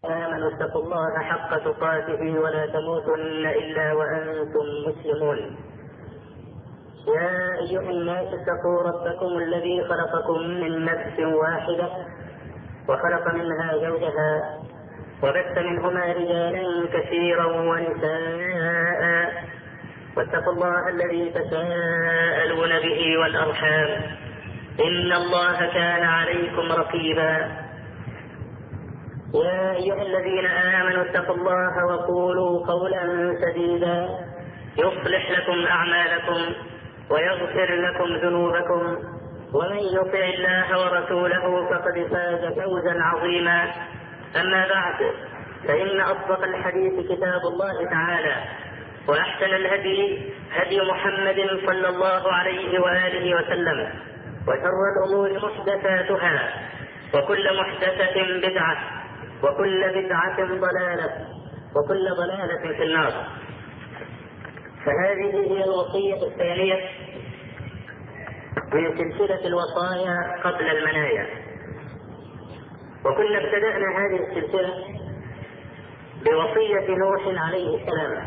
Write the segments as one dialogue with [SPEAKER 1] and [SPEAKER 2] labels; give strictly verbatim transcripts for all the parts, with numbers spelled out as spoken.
[SPEAKER 1] آمنوا اتقوا الله حق تقاته ولا تموتن إلا وأنتم مسلمون. يا أيها الناس اتقوا ربكم الذي خلقكم من نفس واحدة وخلق منها زوجها وبث منهما رجالا كثيرا ونساء واتقوا الله الذي تساءلون به والأرحام إن الله كان عليكم رقيبا. يا أيها الذين آمنوا اتقوا الله وقولوا قولا سديدا يصلح لكم أعمالكم ويغفر لكم ذنوبكم ومن يطع الله ورسوله فقد فاز فوزا عظيما. أما بعد، فإن أصدق الحديث كتاب الله تعالى، وأحسن الهدي هدي محمد صلى الله عليه وآله وسلم، وشر الأمور محدثاتها وكل محدثة بدعة وكل بدعة ضلالة وكل ضلالة في النار. فهذه هي الوصية الثانية من سلسلة الوصايا قبل المنايا، وكنا ابتدأنا هذه السلسلة بوصية نوح عليه السلام،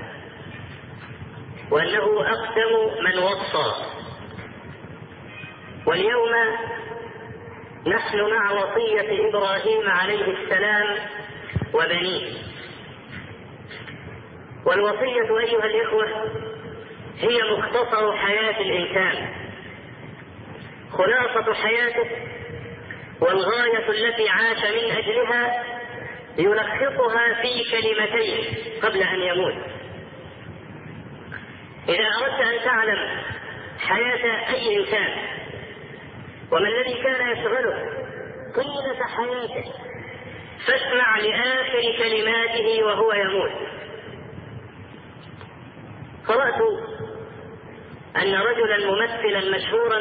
[SPEAKER 1] وأنه أقدم من وصى. واليوم نحن مع وصية إبراهيم عليه السلام وبنيه. والوصية أيها الإخوة هي مختصر حياة الإنسان، خلاصة حياته والغاية التي عاش من أجلها، يلخصها في كلمتين قبل أن يموت. إذا أردت أن تعلم حياة أي إنسان وما الذي كان يشغله طيلة حياته، فاسمع لآخر كلماته وهو يموت. قرأت أن رجلا ممثلا مشهورا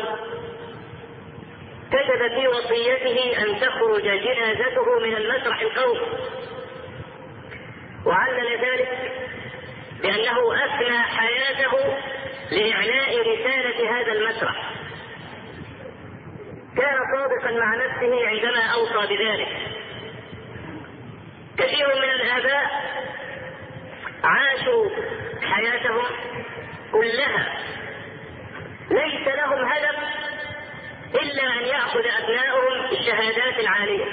[SPEAKER 1] كتب في وصيته أن تخرج جنازته من المسرح القومي، وعلل ذلك بأنه أفنى حياته لإعلاء رسالة هذا المسرح. كان صادقا مع نفسه عندما أوصى بذلك. كثير من الآباء عاشوا حياتهم كلها ليس لهم هدف إلا أن يأخذ أبناؤهم الشهادات العالية،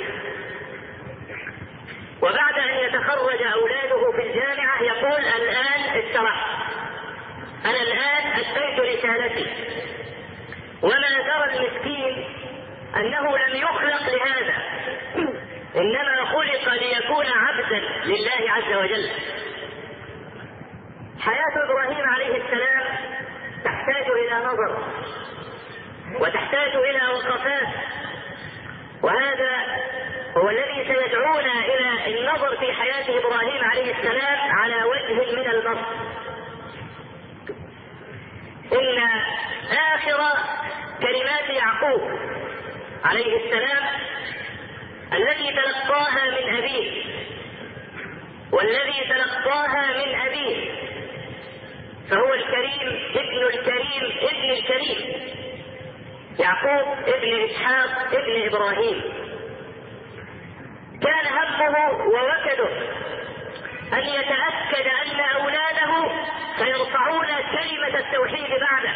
[SPEAKER 1] وبعد أن يتخرج أولاده في الجامعة يقول الآن استرحت، أنا الآن أديت رسالتي. وما درى المسكين أنه لم يخلق لهذا، إنما خلق ليكون عبدا لله عز وجل. حياة إبراهيم عليه السلام تحتاج إلى نظر وتحتاج إلى وقفات، وهذا هو الذي سيدعونا إلى النظر في حياة إبراهيم عليه السلام على وجه من البسط. إن آخر كلمات يعقوب عليه السلام التي تلقاها من أبيه والذي تلقاها من أبيه فهو الكريم ابن الكريم ابن الكريم يعقوب ابن إسحاق ابن إبراهيم. كان همه ووكده أن يتأكد أن أولاده سيرفعون كلمة التوحيد بعده.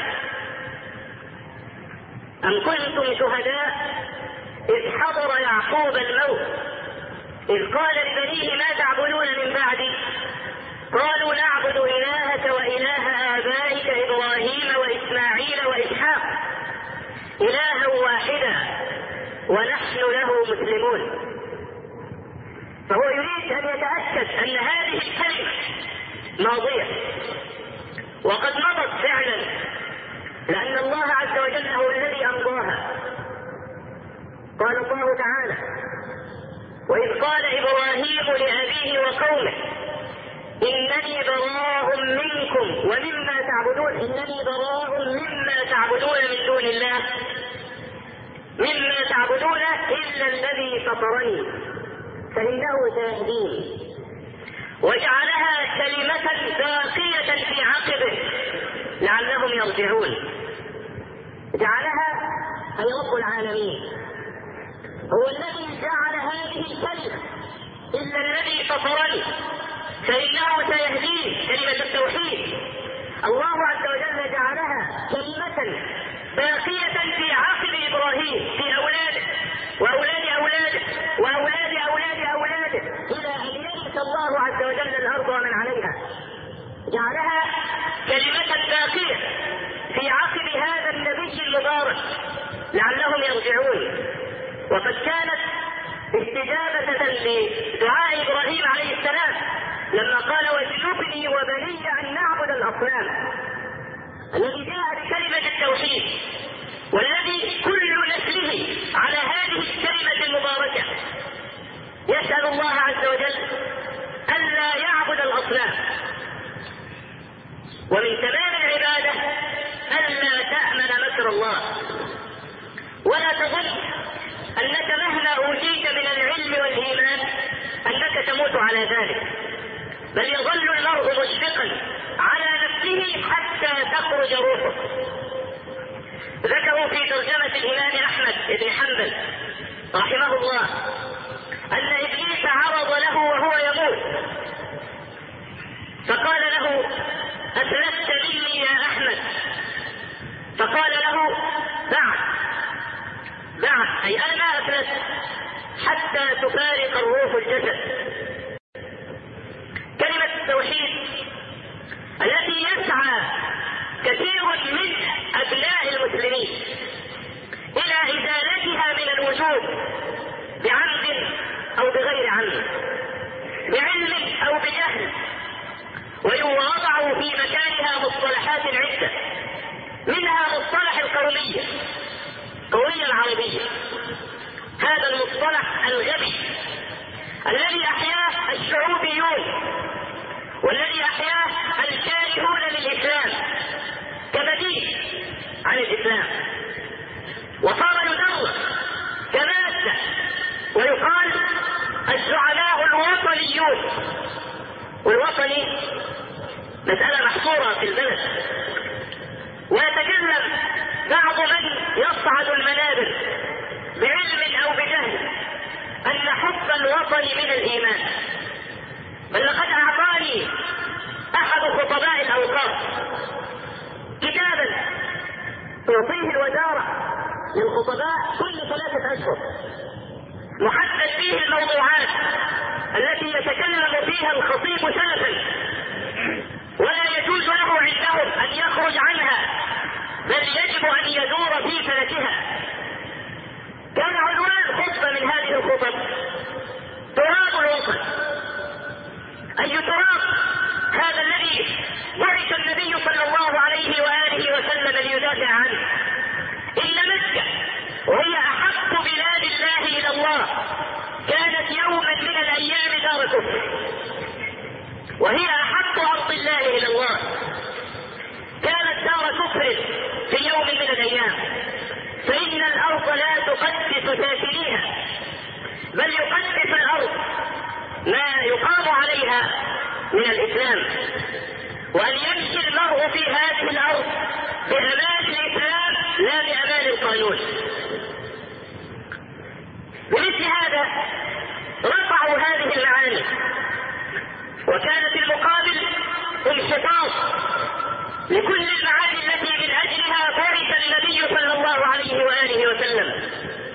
[SPEAKER 1] أم كنتم شهداء إذ حضر يعقوب الموت إذ قال لبنيه ما تعبدون من بعدي؟ قالوا نعبد إلهك وإله آبائك إبراهيم وإسماعيل وإسحاق إلها واحدا ونحن له مسلمون. فهو يريد أن يتأكد أن هذه الكلمة ماضية وقد مضت فعلا، لأن الله عز وجل هو الذي أمضاها. قال الله تعالى وإذ قال إبراهيم لأبيه وقومه إنني براء منكم ومما تعبدون إنني براء مما تعبدون من دون الله مما تعبدون إلا الذي فطرني فإنه سيهدين. وجعلها كلمة باقية في عقبه لعلهم يرجعون. جعلها أي رب العالمين هو الذي جعل هذه الكلمة إلا الذي نصرني فإنه سيهديه، كلمة التوحيد الله عز وجل جعلها كلمة باقية في عقل إبراهيم في أولاده وأولاد أولاده وأولاد أولاد أولاده إلى أن يرث الله عز وجل الأرض ومن عليها. جعلها كلمة باقية في عقل هذا النبي المبارك لعلهم يرجعون. وقد كانت استجابة لدعاء إبراهيم عليه السلام لما قال واجنبني وبني أن نعبد الأصنام، الذي جاء بكلمة التوحيد والذي كل نسله على هذه الكلمة المباركة يسأل الله عز وجل ألا يعبد الأصنام. ومن تمام العبادة ألا تأمن مكر الله، ولا تظن أنك مهما أوتيت من العلم والإيمان أنك تموت على ذلك، بل يظل المرء مشفقا على نفسه حتى تخرج روحه. ذكروا في ترجمة الإمام أحمد بن حنبل رحمه الله أن إبليس عرض له وهو يموت فقال له أفلست مني يا أحمد؟ فقال له بعد بعد أي أنا ما أفلست حتى تفارق الروح الجسد. كلمة التوحيد التي يسعى كثير من أبناء المسلمين إلى إزالتها من الوجود بعمد أو بغير عمد، بعلم أو بجهل، ويوضع في مكانها مصطلحات عدة، منها مصطلح القومية، القومية العربية، هذا المصطلح الغبي الذي أحياه الشعوبيون والذي أحياه الكارهون للإسلام كبديل عن الإسلام، وصار يدرس كمادة ويقال الزعماء الوطنيون. والوطني مسألة محصورة في البلد، ويتكلم بعض من يصعد المنابر بعلم أو بجهل أن حب الوطن من الإيمان. بل لقد أعطاني أحد خطباء الأوقاف كتابا تعطيه الوزارة للخطباء كل ثلاثة أشهر محدد فيه الموضوعات التي يتكلم فيها الخطيب سلفا ولا يجوز له عندهم أن يخرج عنها، بل يجب أن يدور في فلكها. كان عنوان خطبة من هذه الخطب تراب الوطن. أي تراب هذا الذي بعث النبي صلى الله عليه وآله وسلم ليدافع عنه. إن مكة وهي أحب بلاد الله إلى الله كانت يوما من الأيام دار كفر، وهي أحب أرض الله إلى الله كانت دار كفر في يوم من الأيام، فإن الأرض لا تقدس ساكنيها، بل يقدس الأرض ما يقام عليها من الإسلام، وأن يمشي المرء في هذه الأرض بأمان الإسلام لا بأمان القانون. بمثل هذا رفعوا هذه المعاني، وكان في المقابل انحطاط لكل المعاني التي من أجلها بعث النبي صلى الله عليه وآله وسلم.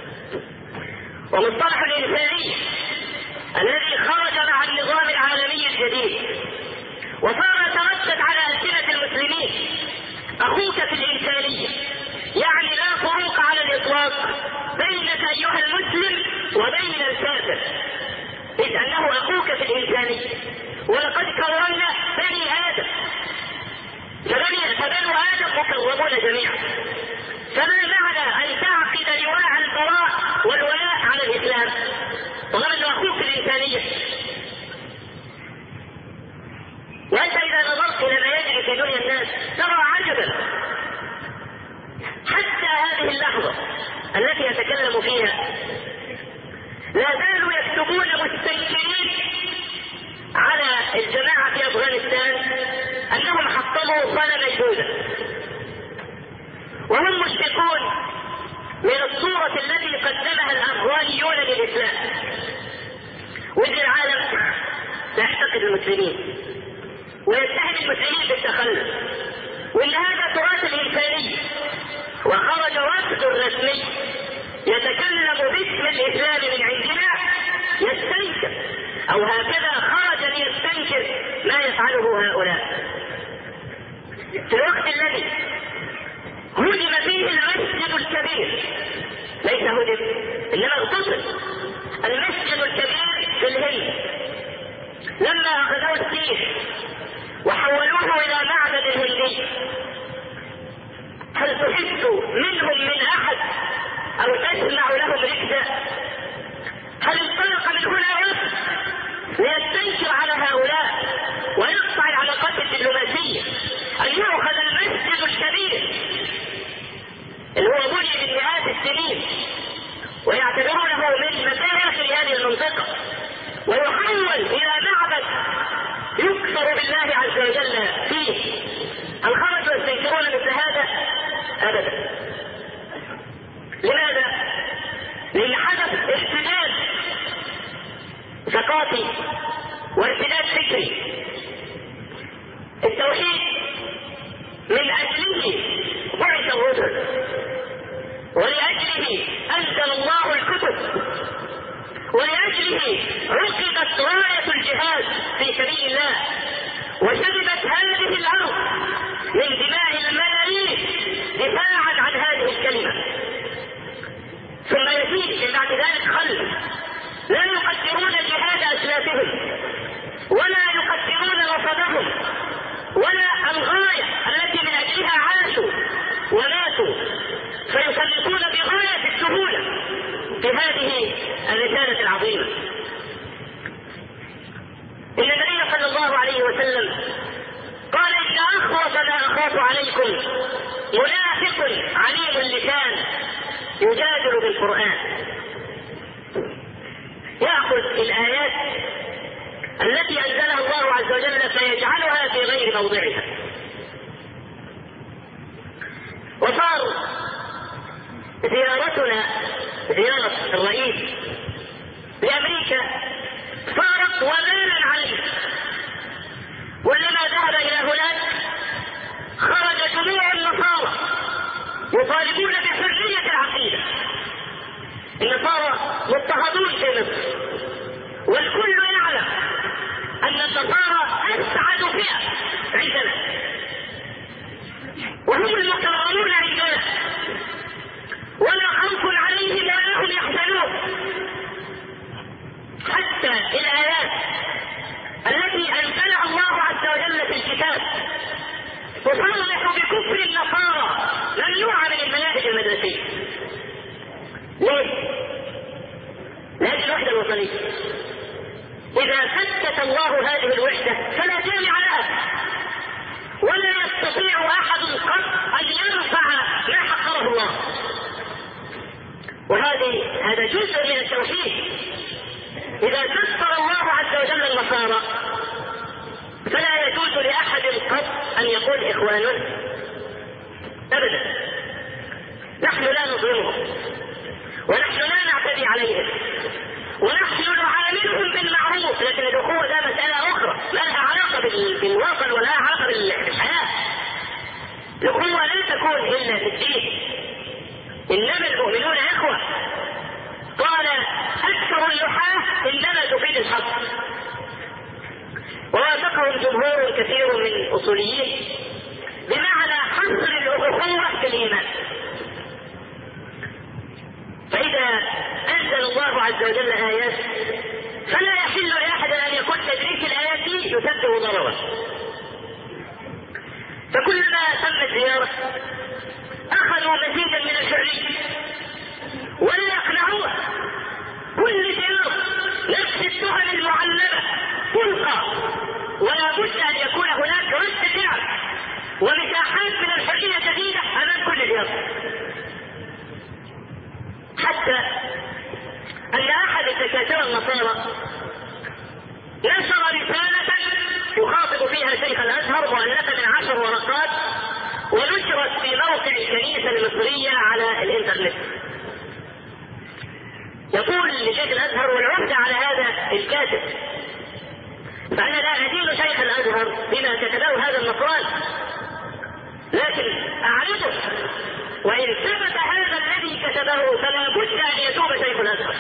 [SPEAKER 1] ومصطلح الإنسانية الذي خرج مع النظام العالمي الجديد وصار يتردد على ألسنة المسلمين أخوك في الإنسانية، يعني لا فروق على الإطلاق بينك أيها المسلم وبين الكافر، إذ أنه أخوك في الإنسانية. ولقد كرمنا بني آدم، فبنو آدم مكرمون جميعا، فما معنى أن تعقد لواء البراء والولاء على الإسلام طالما أنه أخوك في الإنسانية؟ وأنت إذا نظرت إلى ما يجري في دنيا الناس ترى عجبا، حتى هذه اللحظة التي يتكلم فيها لا زالوا يكتبون مستنكرين على الجماعة في أفغانستان أنهم حطموا صنم جودة، وهم مشفقون من الصورة التي قدمها الأفغانيون للإسلام. وإذ العالم ينتقد المسلمين ويتهم المسلمين بالتخلف، وان هذا تراث الانساني. وخرج وفد رسمي يتكلم باسم الاسلام من عندنا يستنكر، او هكذا خرج ليستنكر ما يفعله هؤلاء في الوقت الذي هدم فيه المسجد الكبير. ليس هدم انما اغتصب المسجد الكبير في الهند لما اخذوه السيف وحولوه الى معبد الهندي. هل تحس منهم من احد او تسمع لهم ركزة؟ هل انطلق من هنا وفد ليستنكر على هؤلاء ويقطع العلاقات الدبلوماسية ان يؤخذ المسجد الكبير اللي هو بني من مئات السنين ويعتبرونه من مشايخ هذه المنطقة ويحول الى معبد يكفر بالله عز وجل فيه؟ هل خرجوا يستنكرون مثل هذا؟ ابدا. لماذا؟ لان حدث ارتداد ثقافي وارتداد فكري. التوحيد من اجله بعث الرسل ولاجله انزل الله الكتب ولأجله عقدت راية الجهاد في سبيل الله وشربت هذه الأرض من دماء الملايين دفاعا عن هذه الكلمة. ثم يزيد من بعد ذلك خلف لا يقدرون جهاد أسلافهم ولا يقدرون رصدهم ولا الغاية التي من أجلها عاشوا وماتوا، فيسلطون بغاية السهولة بهذه الرسالة العظيمة. إن النبي صلى الله عليه وسلم قال إن أخوف ما أخاف عليكم منافق عليم اللسان يجادل بالقرآن. يأخذ الآيات التي أنزلها الله عز وجل فيجعلها في غير موضعها. وصار زيارتنا زيارة الرئيس لأمريكا صارت وبالا عليه، ولما ذهب إلى هناك خرج جميع النصارى يطالبون بحرية العقيدة. النصارى مضطهدون في مصر والكل يعلم أن النصارى أسعد فئة عندنا وهم المكرمون عندنا ولا خوف عليهم ولا هم يحزنون. حتى الآيات التي أنزلها الله عز وجل في الكتاب تصرح بكفر النصارى ممنوعة من المناهج المدرسية. ليه؟ لهذه الوحدة الوطنية. إذا فتت الله هذه الوحدة فلا جامع لها ولا يستطيع أحد قط أن يرفع ما حقره الله. وهذه هذا جزء من التوحيد. إذا كفر الله عز وجل النصارى فلا يجوز لأحد قط أن يقول إخواننا أبدا. نحن لا نظلمهم ونحن لا نعتدي عليهم ونحن نعاملهم بالمعروف، لكن الأخوة ده مسألة أخرى ما لها علاقة بالوطن ولا علاقة بالحياة. الأخوة لا تكون إلا في الدين، إنما المؤمنون إخوة. قال أكثر اللحاة إنما تفيد الحق، ووافقهم جمهور كثير من الأصوليين بمعنى حصر الأخوة في الإيمان. فإذا أنزل الله عز وجل آيات فلا يحل لأحد أن يكون تدريس الآيات دي يسبب ضررا. فكلما تمت زيارة أخذوا مزيدا من الحرية ولا يقنعوه. كل زيارة نفس التهم المعلمة تلقى، ولا بد أن يكون هناك رد فعل ومساحات من الحرية جديدة أمام كل زيارة. حتى أن أحد الدكاترة النصارى نشر رسالة يخاطب فيها شيخ الأزهر مؤلفة من عشر ورقات ونشرت في موقع الكنيسة المصرية على الإنترنت. يقول لشيخ الأزهر والعهد على هذا الكاتب فأنا لا أدين شيخ الأزهر بما كتبه هذا النصراني، لكن أعرضه، وإن ثبت هذا الذي كتبه فلا بد أن يتوب شيخ الأزهر.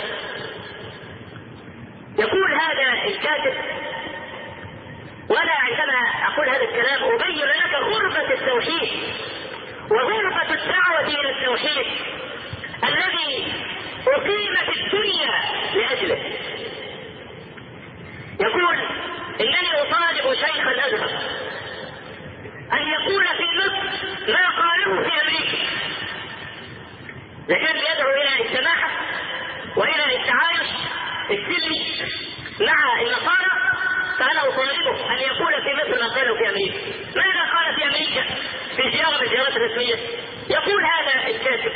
[SPEAKER 1] يقول هذا الكاتب، ولا عندما أقول هذا الكلام أبين لك غربة التوحيد وغربة الدعوة إلى التوحيد الذي أقيم في الدنيا لأجله. يقول إنني أطالب شيخ الأزهر أن يقول في مصر ما قاله في أمريكا، لكن يدعو إلى السماحة وإلى التعايش السلمي مع النصارى، فأنا أطالبه أن يقول في مصر ما قاله في أمريكا. ماذا قال في أمريكا في زيارة من الزيارات الرسمية؟ يقول هذا الكاتب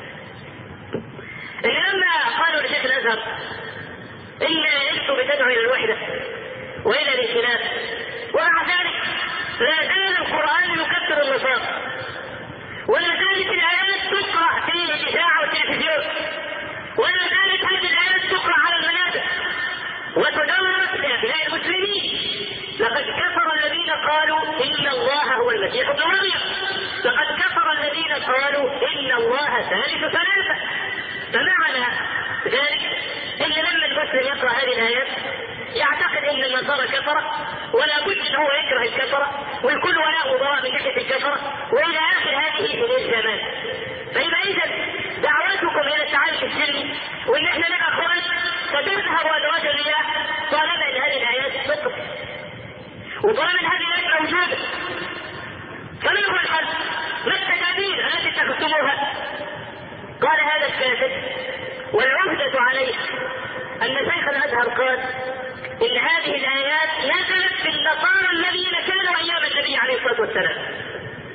[SPEAKER 1] إن لما قالوا لشيخ الأزهر إن أنتم بتدعوا إلى الوحدة وإلى الائتلاف، ومع ذلك لا زال القرآن يكفر النصارى، ولا زالت الآيات تقرأ في الإذاعة والتلفزيون، ولا زالت هذه الآيات تقرأ على المنابر وتدرس لأبناء المسلمين. لقد كفر الذين قالوا إن الله هو المسيح ابن مريم، لقد كفر الذين قالوا إن الله ثالث ثلاثة. فمعنى ذلك إن لما المسلم يقرأ هذه الآيات يعتقد إن النصارى كفرة، ولا بد أن هو يكره الكفرة والكل ولاء وضراء من ناحية الكفرة، وإلى آخر هذه الإلزامات. فإذا إذا دعوتكم إلى التعايش السلمي وإن إحنا لنا أخوان فتذهب أدراج الرياح طالما أن هذه الآيات صدق، وطالما أن هذه الآيات موجودة، فما هو الحل؟ ما التدابير التي اتخذتموها؟ قال هذا الكاتب والعهدة عليه أن شيخ الأزهر قال إن هذه الآيات نزلت بالنصارى الذين كانوا أيام النبي عليه الصلاة والسلام.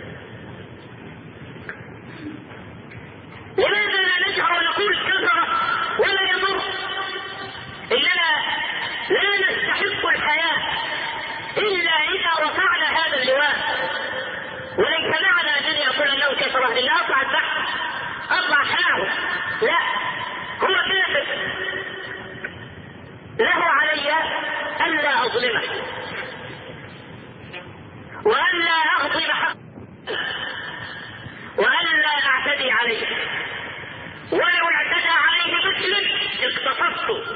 [SPEAKER 1] لماذا لا نجهر ونقول كفرة ولا يضر؟ إننا لا نستحق الحياة إلا إذا رفعنا هذا اللواء، وليس معنى أنني أقول أنه كفرة لأن أطلع البحث أطلع حاول، لا، هو كافر له علي ألا أظلمه وألا أهضم حقه وألا أعتدي عليه، ولو اعتدى عليه مسلم اقتصصت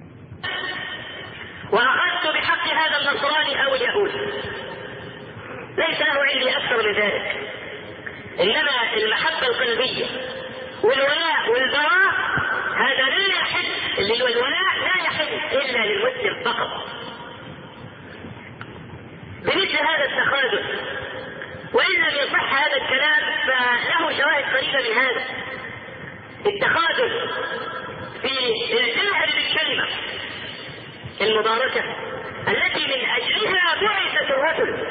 [SPEAKER 1] وأخذت بحق هذا النصراني أو اليهود، ليس له عندي أكثر من ذلك. إنما المحبة القلبية والولاء والبراء هذا لا يحل، اللي هو الولاء لا يحل إلا للمسلم فقط. بمثل هذا التخاذل، وإن لم يصح هذا الكلام فله شواهد قريبة من هذا التخاذل في الجهل بالكلمة المباركة التي من أجلها بعثت الرسل.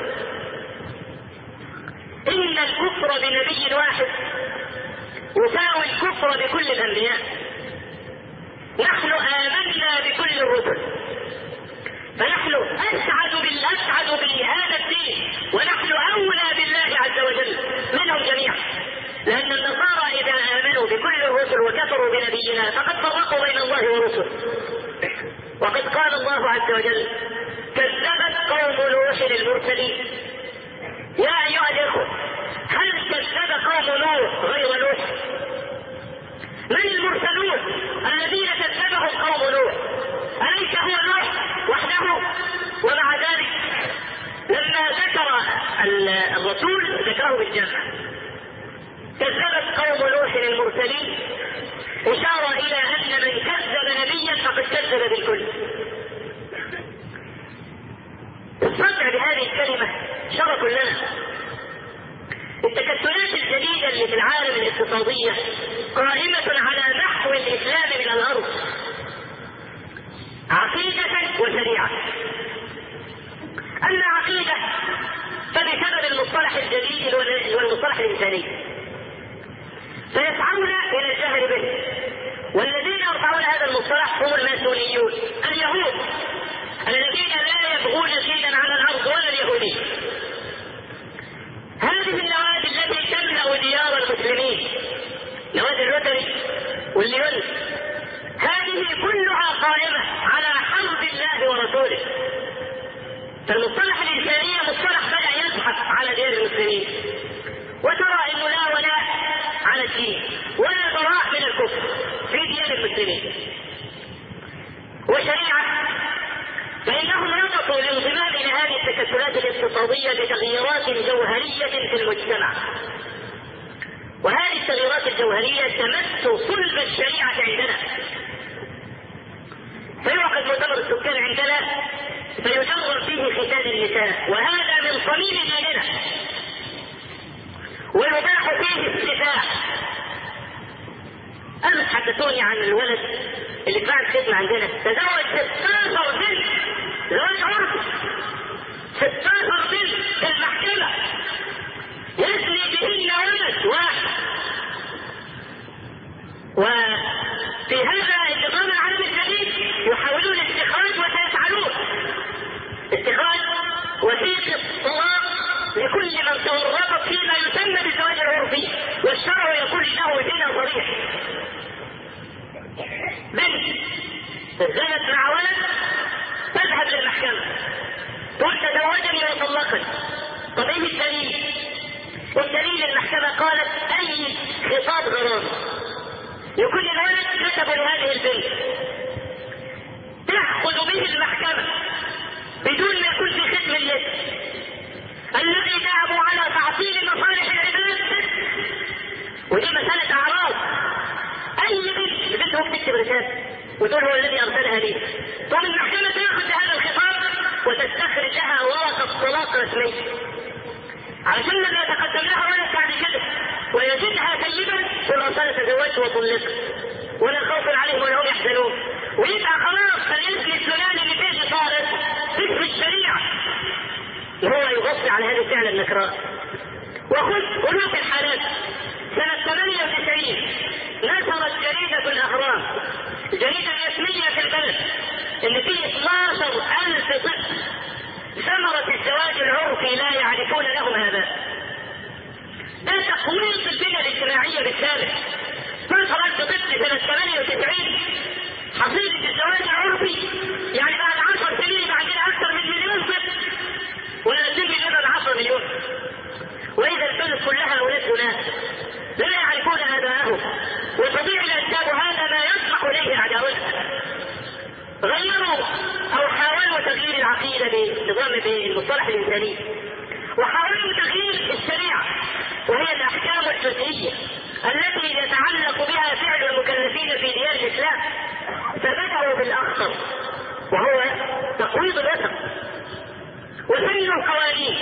[SPEAKER 1] إن الكفر بنبي واحد يساوي الكفر بكل الأنبياء. نحن آمنا بكل الرسل، فنحن أسعد بالأسعد بهذا الدين، ونحن أولى بالله عز وجل منهم جميعا، لأن النصارى إذا آمنوا بكل الرسل وكفروا بنبينا فقد فرقوا بين الله ورسله. وقد قال الله عز وجل: كذبت قوم نوح المرسلين. يا أيها الإخوة، هل كذب قوم نوح غير نوح؟ من المرسلون الذين كذبهم قوم نوح؟ أليس هو نوح وحده؟ ومع ذلك لما ذكر الرسول ذكره بالجمع. كذبت قوم نوح المرسلين إشارة إلى أن من كذب نبيا فقد كذب بالكل. الصدع بهذه الكلمة شرف لنا. التكتلات الجديدة اللي في العالم الاقتصادية قائمة على محو الإسلام من الأرض عقيدة وشريعة. أما عقيدة فبسبب المصطلح الجديد والمصطلح الإنساني فيسعون إلى الجهل به، والذين يرفعون هذا المصطلح هم الماسونيون اليهود الذين لا يبغون دينا على الأرض ولا اليهودية. هذه النوادي التي تملأ ديار المسلمين، نوادي الروتري والليون، هذه كلها قائمة على حرب الله ورسوله. فالمصطلح الإنسانية مصطلح بدأ يزحف على ديار المسلمين، وترى أنه لا ولاء على الدين ولا براء من الكفر في ديار المسلمين وشريعة، فإنهم ربطوا الانضمام إلى هذه التكتلات الاقتصادية بتغييرات جوهرية في المجتمع، وهذه التغييرات الجوهرية تمس صلب الشريعة عندنا. فيعقد مؤتمر السكان عندنا فيجرب فيه ختان النساء، وهذا من صميم ديننا، ويباح فيه السفاح. أمس حدثوني عن الولد اللي بعد خدمة عندنا تزوج ستاشر بنت زواج عرفي، ستاشر بنت في المحكمة يزني بهن ولد واحد. وفي هذا النظام العالمي الجديد يحاولون استخراج وسيفعلون استخراج وثيقة طلاق لكل من تورط فيما يسمى بالزواج العرفي، والشرع يقول له دين صريح. بنت زنت مع ولد تذهب للمحكمة تقول تزوجني وطلقني. طب ايه الدليل؟ الدليل المحكمة قالت اي خطاب غرام لكل الولد كتبوا لهذه البنت تأخذ به المحكمة بدون ما يكون في ختم اليد الذي ذهبوا على تعطيل مصالح العباد، ودي مسألة أعراض. أي بنت بنتهم تكتب رسالة وتقول هو الذي أرسلها لي، ثم المحكمة تأخذ هذا الخطاب وتستخرج لها ورقة طلاق رسمي علشان لما يتقدم لها ولد بعد كده ويجدها سيدا تقول أنا تزوجت وطلقت ولا خوف عليهم ولا هم يحزنون، ويبقى خلاص فالاسم الفلاني اللي فيه صارت اسم الشريعة وهو يغطي على هذه الفعل النكراء. وخذ ألوف الحالات. سنة ثمانية وتسعين نشرت جريدة الأهرام، الجريدة الرسمية في البلد، إن فيه اثناشر ألف طفل ثمرة الزواج العرفي لا يعرفون لهم هذا. ده تقويم في البنية الاجتماعية بالكامل. اثناشر ألف طفل سنة ثمانية وتسعين حصيلة الزواج العرفي، يعني بعد عشر سنين عندنا أكثر من مليون طفل ونزل لنا عشرة مليون. وإذا البلد كلها أولاد بنات لا يعرفون آباءهم وتضيع الأنساب، هذا ما يصلح إليه أعداؤنا. غيروا أو حاولوا تغيير العقيدة بنظام بالمصطلح الإنساني، وحاولوا تغيير الشريعة وهي الأحكام الجزئية التي يتعلق بها فعل المكلفين في ديار الإسلام، فبدأوا بالأخطر وهو تقويض الوسط وسن القوانين.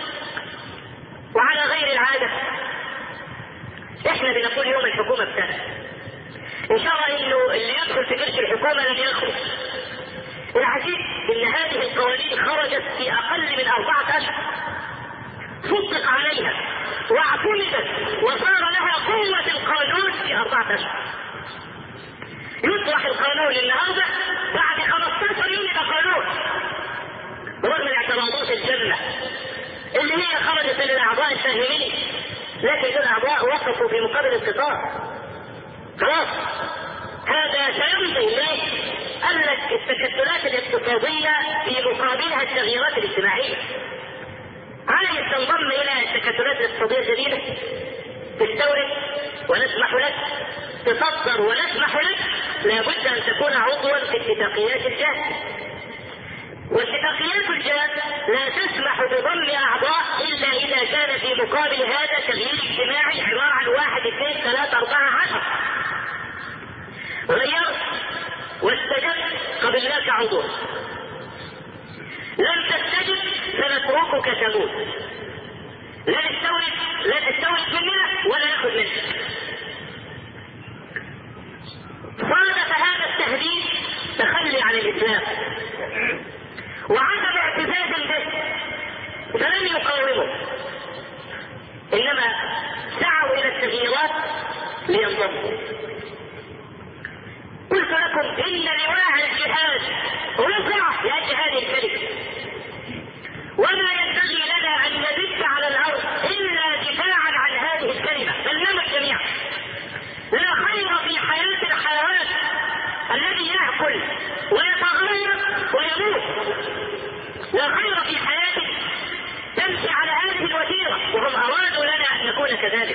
[SPEAKER 1] وعلى غير العادة احنا بنقول يوم الحكومة بتاعنا ان شاء الله انه اللي يدخل في كرش الحكومة لن يخرج. العجيب ان هذه القوانين خرجت في اقل من اربعة اشهر، صدق عليها واعتمدت وصار لها قوة القانون في اربعة اشهر. يطرح القانون النهارده بعد خمستاشر يوم يبقى قانون، برغم الاعتراضات الجنة اللي هي خرجت للاعضاء الفاهمين، لكن الاعضاء وقفوا في مقابل القطاع. خلاص هذا سيمضي ليه؟ قال لك التكتلات الاقتصادية في مقابلها التغييرات الاجتماعية. عايز تنضم الى التكتلات الاقتصادية الجديدة، تستورد ونسمح لك، تصدر ونسمح لك، لابد ان تكون عضوا في اتفاقيات الجهة. واتفاقيات الجهة لا تسمح بضم اعضاء الا اذا كان في مقابل هذا تغيير اجتماعي عبارة عن واحد اثنين ثلاثة اربعة عشر. غيرت واستجبت قبلناك عضوا، لم تستجب سنتركك تموت، لا تستورد لا تستورد مننا ولا ناخذ منك. صادف هذا التهديد تخلي عن الاسلام وعدم اعتزاز به، فلم يقاوموا انما سعوا الى التغييرات لينضموا. قلت لكم ان لواء الجهاد رفع لاجل هذه الكلمه، وما ينبغي لنا ان ندس على الارض الا دفاعا عن هذه الكلمه، بل نمت جميعا. لا خير في حياه الحيوان الذي ياكل ويتغير ويموت، لا خير في كذلك.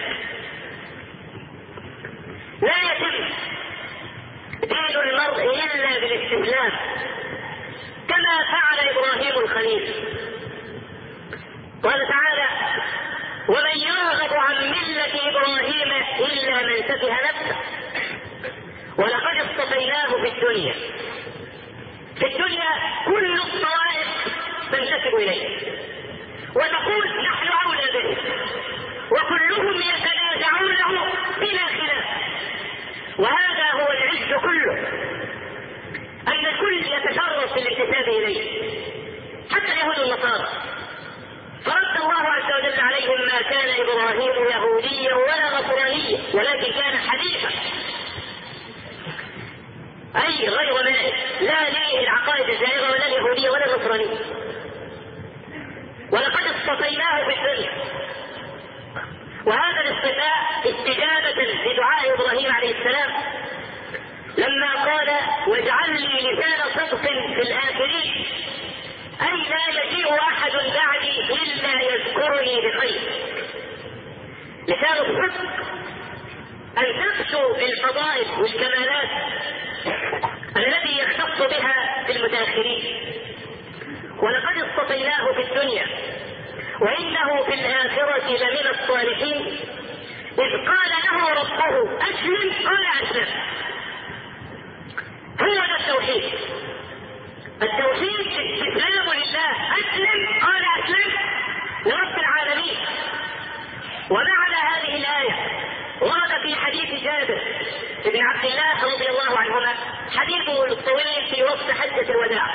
[SPEAKER 1] لا يتم دين المرء إلا بالاستسلام كما فعل إبراهيم الخليل. قال تعالى: ومن يرغب عن ملة إبراهيم إلا من سفه نفسه ولقد اصطفيناه في الدنيا. في الدنيا كل الطوائف تنتسب إليه وتقول نحن أولى به، وكلهم يتنازعونه بلا خلاف، وهذا هو العز كله، أن الكل يتشرف بالانتساب إليه حتى اليهود والنصارى. فرد الله عز وجل عليهم: ما كان إبراهيم يهوديا ولا نصرانيا ولكن كان حنيفا، أي غير مائل، لا للعقائد الزائغة ولا اليهودية ولا النصرانية. ولقد اصطفيناه في الدنيا. وهذا الاصطفاء استجابة لدعاء إبراهيم عليه السلام لما قال: واجعل لي لسان صدق في الآخرين، أي لا يجيء أحد بعدي إلا يذكرني بخير. لسان الصدق أن تفشو بالفضائل والكمالات التي يختص بها بالمتأخرين. ولقد اصطفيناه في الدنيا وإنه في الآخرة لمن الصالحين. إذ قال له ربه أسلم قال أسلم. هو ده التوحيد. التوحيد استسلام لله. أسلم قال أسلم لرب العالمين. ومعنى هذه الآية ورد في حديث جابر بن عبد الله رضي الله عنهما، حديثه الطويل في وقت حجة الوداع.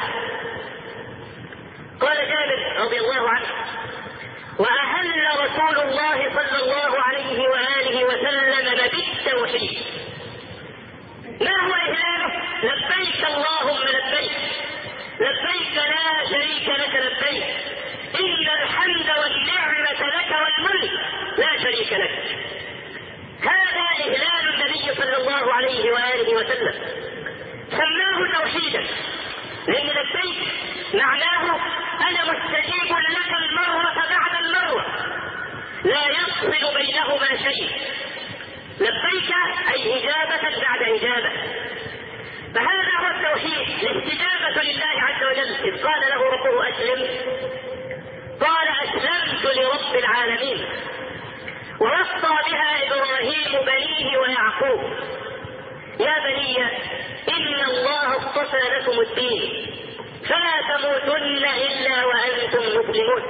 [SPEAKER 1] قال جابر رضي الله عنه: وأهل رسول الله صلى الله عليه وآله وسلم بالتوحيد. ما هو إهلاله؟ لبيك اللهم لبيك، لبيك لا شريك لك لبيك، إن الحمد والنعمة لك والملك لا شريك لك. هذا إهلال النبي صلى الله عليه وآله وسلم، سماه توحيدا، لأن لبيك معناه أنا مستجيب لك المرة بعد المرة، لا يفصل بينهما شيء. لبيك أي إجابة بعد إجابة. فهذا هو التوحيد، الاستجابة لله عز وجل. إذ قال له ربه أسلم قال أسلمت لرب العالمين. ووصى بها إبراهيم بنيه ويعقوب: يا بني إن الله اصطفى لكم الدين فلا تموتن إلا وأنتم مسلمون.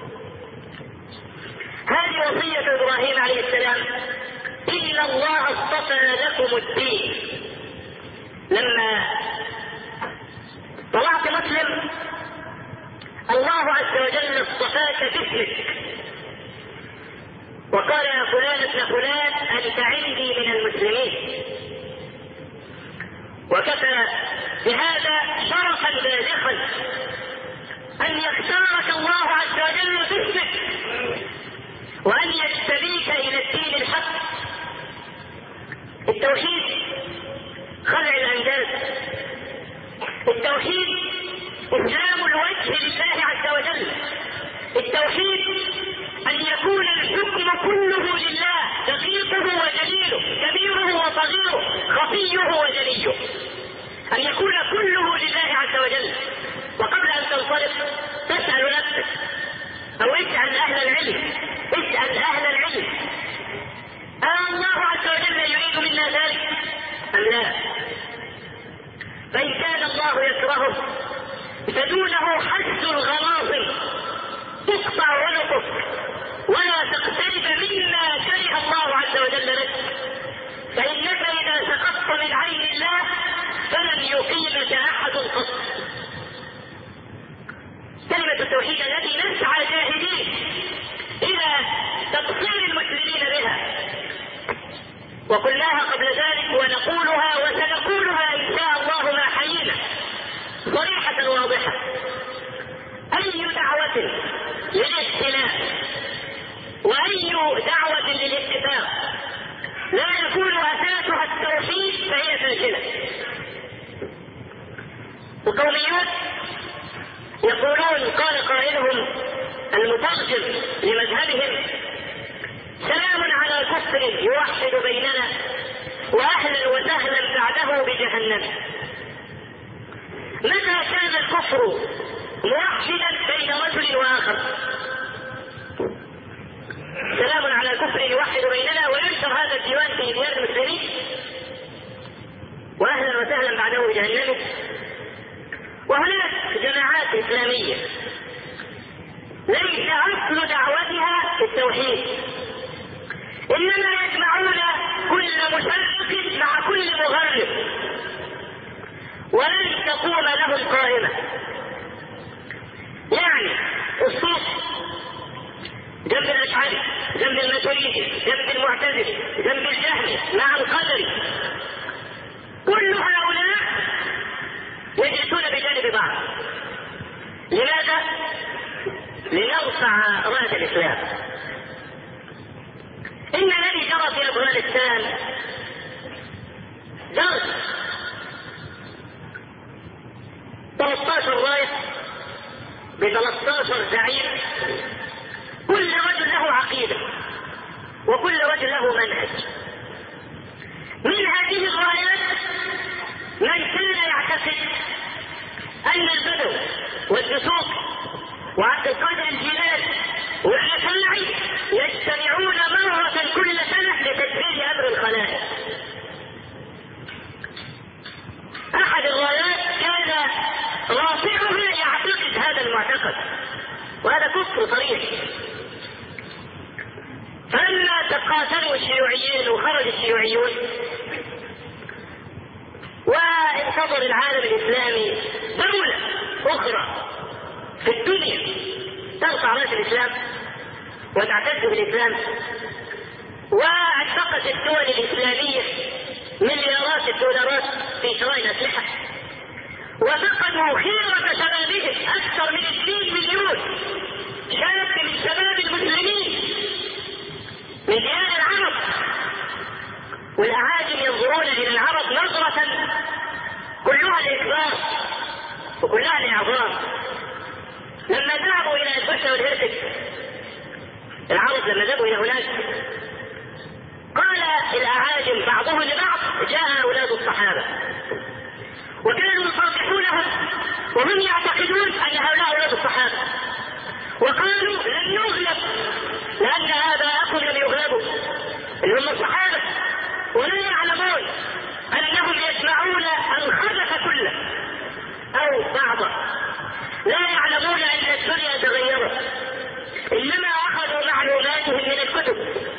[SPEAKER 1] هذه وصية إبراهيم عليه السلام: إن الله اصطفى لكم الدين. لما طلعت مسلم الله عز وجل اصطفاك باسمك وقال: يا فلان ابن فلان أنت عندي من المسلمين. وكفى بهذا شرفا بالغا أن يختارك الله عز وجل باسمك وأن يجتبيك إلى الدين الحق. التوحيد خلع الأنداد، التوحيد إسلام الوجه لله عز وجل، التوحيد أن يكون الحكم كله لله، دقيقه وجليله، كبيره وصغيره، خفيه وجليه، أن يكون كله لله عز وجل. وقبل أن تنصرف تسأل نفسك أو اسأل أهل العلم، اسأل أهل العلم: أه الله عز وجل يريد منا ذلك أم لا؟ فإن كان الله يكرهه فدونه حس الغلاظ تقطع عنقك ولا تقترب مما كره الله عز وجل لك، فإنك إذا سقطت من عين الله فلن يقيمك أحد قط. كلمة التوحيد التي نسعى جاهدين إلى تبصير المسلمين بها، وقلناها قبل ذلك ونقولها وسنقولها إن شاء الله ما حيينا صريحة واضحة: أي دعوة للاختلاف وأي دعوة للاتفاق لا يكون أساسها التوحيد فهي فاشلة. القوميون يقولون، قال قائلهم المترجم لمذهبهم: سلام على كفر يوحد بيننا وأهلا وسهلا بعده بجهنم. متى كان الكفر موحدا بين رجل وآخر؟ سلام على كفر يوحد بيننا وينشر هذا الديوان في ديار المسلمين وأهلا وسهلا بعده بجهنم. وهناك جماعات إسلامية ليس أصل دعوتها التوحيد، إنما يجمعون كل مشرق مع كل مغرب ولن تقوم لهم قائمة. يعني الصوف جنب الأشعري، جنب الماتريدي، جنب المعتزلي، جنب الجهمي، مع القدري، كل هؤلاء يجلسون بجانب بعض. لماذا؟ لنرفع راية الإسلام. إن الذي جرى في أفغانستان درس ثلاثة عشر راية ب ثلاثة عشر زعيم، كل رجل له عقيدة وكل رجل له منهج. من هذه الرايات من كان يعتقد أن البدو والدسوق وعبد القادر الجيلاني والرفاعي يجتمعون مرة كل سنة لتدبير أمر الخلائق. أحد الرايات كان رافعه يعتقد هذا المعتقد، وهذا كفر صريح. فلما تقاتلوا الشيوعيين وخرج الشيوعيون وانتظر العالم الإسلامي دولة أخرى في الدنيا ترفع راس الإسلام وتعتز بالإسلام، وانفقت الدول الإسلامية مليارات الدولارات في شراء الأسلحة، وفقدوا خيرة شبابهم أكثر من اثنين مليون شاب من شباب المسلمين من ديار العرب، والأعاجم ينظرون إلى العرب نظرة كلها الإكبار وكلها الإعظام. لما ذهبوا إلى البوسنة والهرسك، العرب لما ذهبوا إلى هناك قال الأعاجم بعضهم لبعض جاء أولاد الصحابة وكانوا يصافحونهم وهم يعتقدون أن هؤلاء أولاد الصحابة، وقالوا لن نغلب لأن آباءكم لم يغلبوا اللي هم الصحابة، ولا يعلمون أنهم يجمعون الخبث كله أو بعضه، لا يعلمون أن الدنيا تغيرت، إنما أخذوا معلوماتهم من الكتب.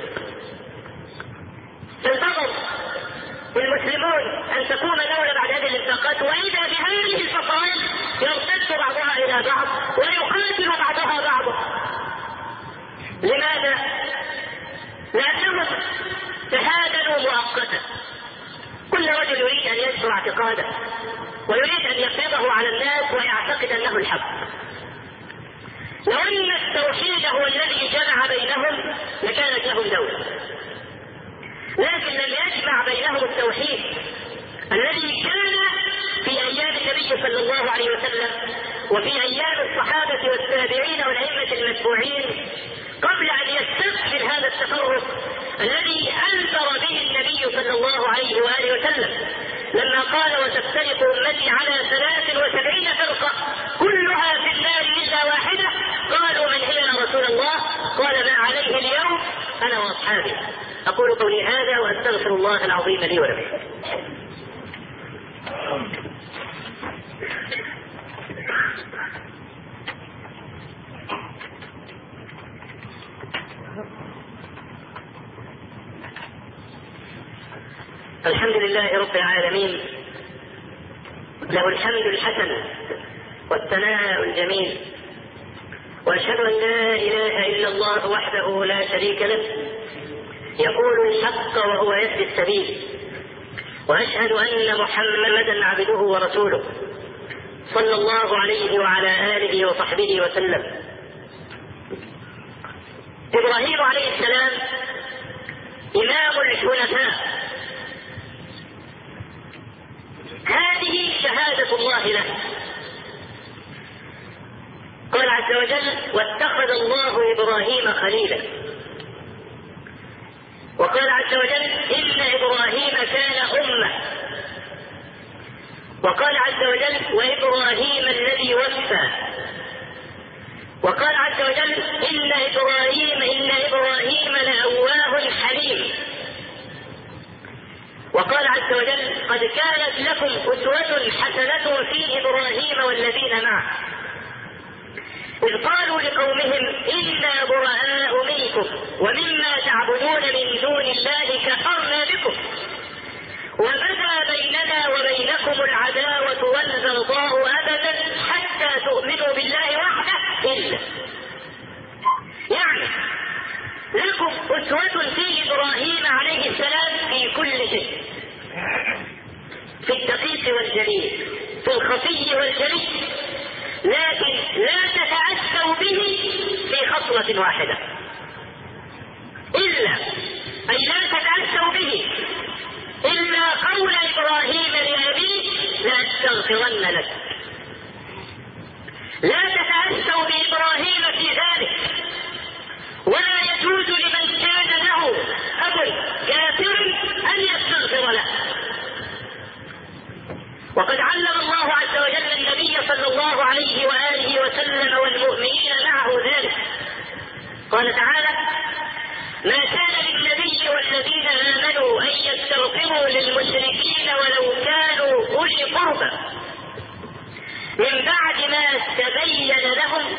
[SPEAKER 1] فانتظر المسلمون أن تقوم دولة بعد هذه الانفاقات، وإذا بهذه الفصائل يرتد بعضها إلى بعض ويقاتل بعضها بعضا. لماذا؟ لأنهم تهادنوا مؤقتا، كل رجل يريد أن يشرع اعتقاده ويريد أن يفرضه على الناس ويعتقد أنه الحق. لو أن التوحيد هو الذي جمع بينهم لكانت لهم دولة، لكن لم يجمع بينهم التوحيد الذي كان في أيام النبي صلى الله عليه وسلم وفي أيام الصحابة والتابعين والأئمة المتبوعين قبل أن يستكمل هذا التفرق الذي أنذر به النبي صلى الله عليه وآله وسلم لما قال وتفترق أمتي على ثلاث وسبعين فرقة كلها في النار إلا واحدة. قالوا من هي يا رسول الله؟ قال ما عليه اليوم أنا وأصحابي. أقول قولي هذا وأستغفر الله العظيم لي ولكم. الحمد لله رب العالمين، له الحمد الحسن والثناء الجميل، وأشهد أن لا إله إلا الله وحده لا شريك له يقول الحق وهو يهدي السبيل، وأشهد أن محمدا عبده ورسوله صلى الله عليه وعلى آله وصحبه وسلم. إبراهيم عليه السلام إمام الحنفاء، هذه شهادة الله له. قال عز وجل واتخذ الله إبراهيم خليلا. وقال عز وجل إن إبراهيم كان أمة. وقال عز وجل وإبراهيم الذي وفى. وقال عز وجل إن إبراهيم إن إبراهيم لأواه حليم. وقال عز وجل قد كانت لكم أسوة حسنة في إبراهيم والذين معه إذ قالوا لقومهم إنا براء منكم ومما تعبدون من دون الله كفرنا بكم وبدا بيننا وبينكم العداوة والبغضاء أبدا حتى تؤمنوا بالله وحده إلا. يعني لكم أسوة في إبراهيم عليه السلام في كل شيء، في الدقيق والجليل، في الخفي والجلي، لكن لا تتأسوا به في خطوة واحدة إلا أي لا تتأسوا به إلا قول إبراهيم لأبيه لأستغفرن لك. لا تتأسوا بإبراهيم في ذلك، ولا يجوز لمن كان له أب كافر أن يستغفر له. وقد علم الله عز وجل النبي صلى الله عليه وآله وسلم والمؤمنين معه ذلك. قال تعالى ما كان للنبي والذين آمنوا أن يستغفروا للمشركين ولو كانوا أولي قربى من بعد ما تبين لهم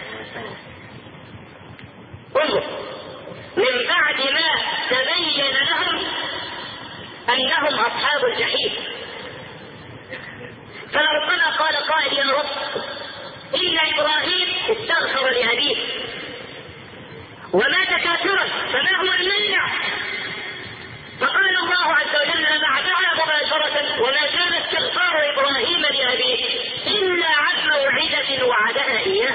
[SPEAKER 1] انظر من بعد ما تبين لهم أنهم أصحاب الجحيم. فربنا قال قائل يا رب إن إبراهيم استغفر لأبيه ومات كافرا فما هو المنع؟ فقال الله عز وجل بعدها مباشرة وما كان استغفار إبراهيم لأبيه إلا عن موعدة وعدها إياه.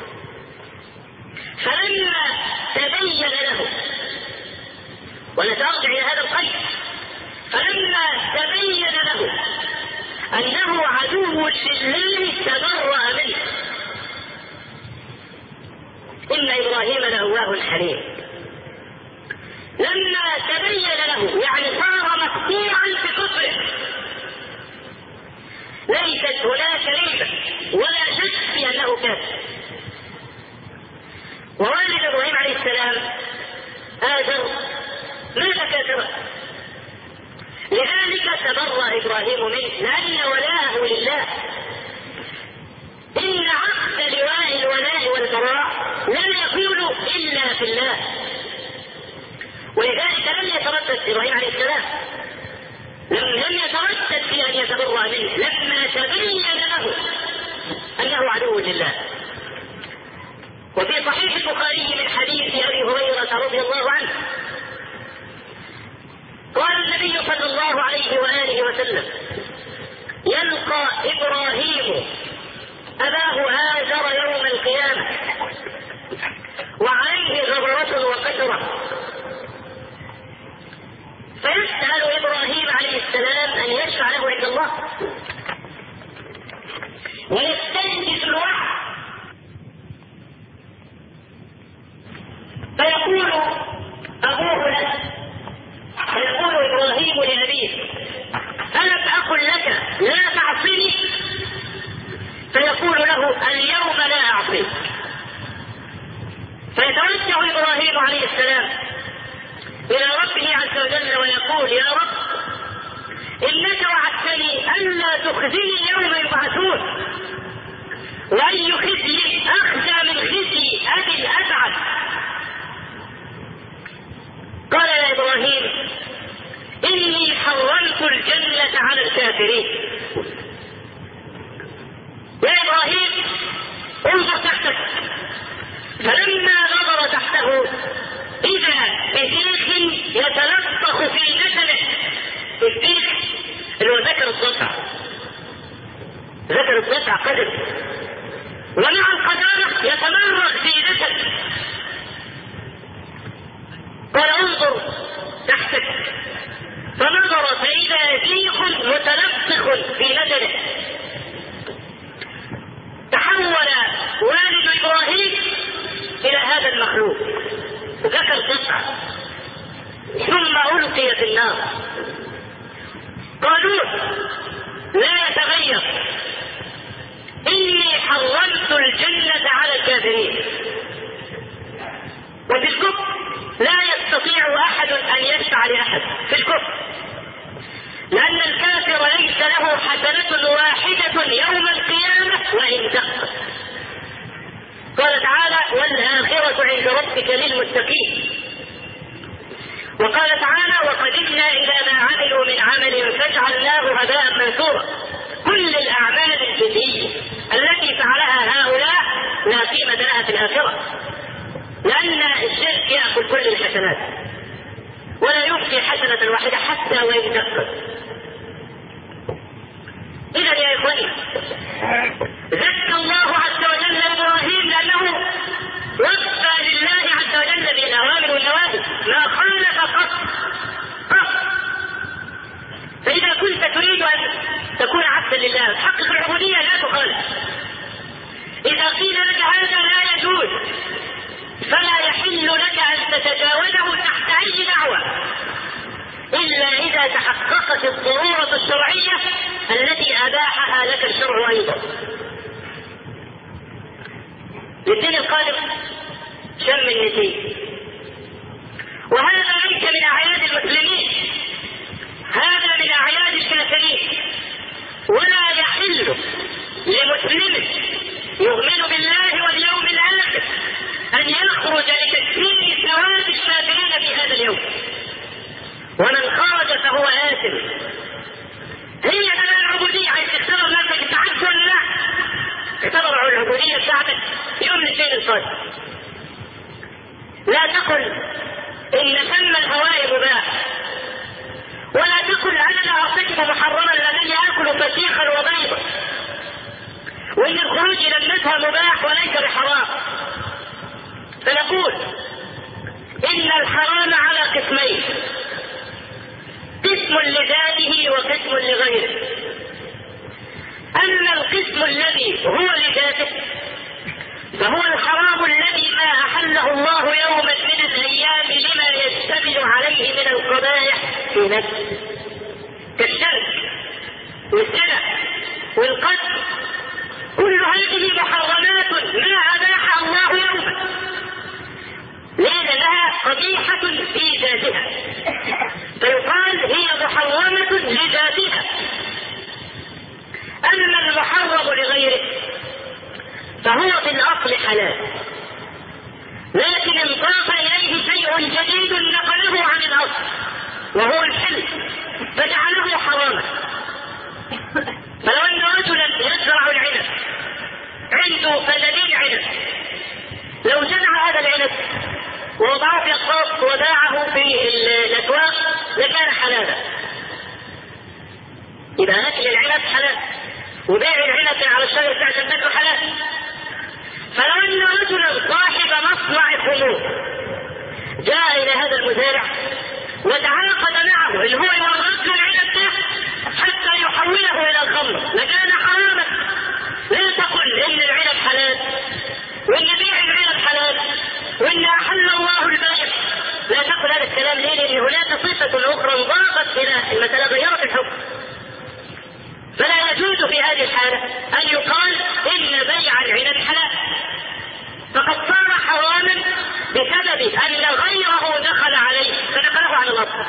[SPEAKER 1] فلما تبين له، ونترجع إلى هذا القيد، فلما تبين له أنه عدو لله تبرأ منه. إن إبراهيم لأواه حليم. لما تبين له يعني صار مقطوعا بكفره، ليست هناك ريبة ولا شك في أنه كافر. ووالد إبراهيم عليه السلام آزر مات كافرا، لذلك تبرأ إبراهيم منه لأن ولاءه لله. إن عقد لواء الولاء والبراء لم يكون إلا في الله، ولذلك لم يتردد إبراهيم عليه السلام، لم يتردد في أن يتبرأ منه لما تبين له أنه عدو لله. وفي صحيح البخاري من حديث أبي هريرة رضي الله عنه قال النبي صلى الله عليه وآله وسلم يلقى إبراهيم أباه آزر يوم القيامة وعليه غبرة وقدرة، فيسأل إبراهيم عليه السلام أن يشفع له عند الله ويستنجد الوحي، فيقول أبوه له، فيقول إبراهيم لأبيه ألم أقل لك لا تعصني؟ فيقول له اليوم لا أعصيك. فيتوجه إبراهيم عليه السلام إلى ربه عز وجل ويقول يا رب إنك وعدتني ألا تخزني يوم يبعثون، وأي خزي أخزى من خزي أبي الأسعد. قال يا إبراهيم إني حرمت الجنة على الكافرين. يا إبراهيم انظر تحتك. فلما نظر تحته إذا بشيخ يتلطخ في نسله. الشيخ اللي هو ذكر الضفع، ذكر الضفع قدر، ومع القدامة يتمرغ في نسل. قال انظر تحتك، فنظر فإذا شيخ متلطخ في نسله. تحول والد إبراهيم إلى هذا المخلوق، ذكر ضفع، ثم في النار. قالوا لا يتغير، إني حرمت الجنة على الكافرين. وفي الكفر لا يستطيع أحد أن يشفع لأحد في الكفر، لأن الكافر ليس له حسنة واحدة يوم القيامة وإن دقت. قال تعالى والآخرة عند ربك للمتقين. وقال تعالى وقدمنا إلى ما عملوا من عمل فجعلناه هباء منثورا. كل الأعمال الجزئية التي فعلها هؤلاء لا قيمة لها في الآخرة، لأن الشرك يأخذ كل الحسنات ولا يبقي حسنة واحدة حتى وإن دقت. إذا يا إخواني زكى الله عز وجل إبراهيم لأنه وفى لله عز وجل بالأوامر والنواهي ما خالف قط قط. فإذا كنت تريد أن تكون عبدا لله تحقق العبودية لا تخالف. إذا قيل لك هذا لا يجوز فلا يحل لك أن تتجاوزه تحت أي دعوة إلا إذا تحققت الضرورة الشرعية التي أباحها لك الشرع أيضا. للدين القادم شم النسيج، وهذا ليس من أعياد المسلمين، هذا من أعياد الكافرين. ولا يحل لمسلم يؤمن بالله واليوم الآخر أن يخرج لتكفير ثواب الكافرين في هذا اليوم، ومن خرج فهو آثم. هي كمان العبودية عايز تختبر نفسك انت عارف ولا لا؟ اختبر العبودية بتاعتك يوم الاثنين القادم. لا تقل إن ثم الهواء مباح، ولا تقل أنا لا أرتكب محرما لأنني آكل فسيخا وبيضا، وإن الخروج إلى النزهة مباح وليس بحرام. فنقول إن الحرام على قسمين، قسم لذاته وقسم لغيره. أما القسم الذي هو لذاته فهو الحرام الذي ما أحله الله يوما من الأيام لما يشتمل عليه من القبائح في نفسه، كالشرك والزنا والقتل. كل هذه محرمات ما أباح الله يوما، لأن لها قبيحة في ذاتها فيقال هي محرمة لذاتها. أما المحرم لغيره فهو في الأصل حلال، لكن انضاف إليه شيء جديد نقله عن الأصل وهو الحل فجعله حراما. فلو أن رجلا يزرع العنب عنده فدانين عنب، لو جمع هذا العنب ووضعه في الصوف وباعه في الأسواق لكان حلالا. إذا أكل العنب حلال وبيع العنب على الشجر بتاع جنبته حلال. فلو أن رجلا صاحب مصنع خمور جاء إلى هذا المزارع وتعاقد معه اللي هو يورث له العنب ده حتى يحوله إلى الخمر لكان حراما. لا تقل إن العنب حلال وإن بيع العنب حلال وإن أحل الله البيع، لا تقل هذا الكلام. ليه؟ لأن هناك صفة أخرى انضافت إلى المسألة غيرت الحكم. فلا يجوز في هذه الحالة أن يقال إن بيع العنب حلال، فقد صار حراما بسبب أن غيره دخل عليه فنقله عن الأصل.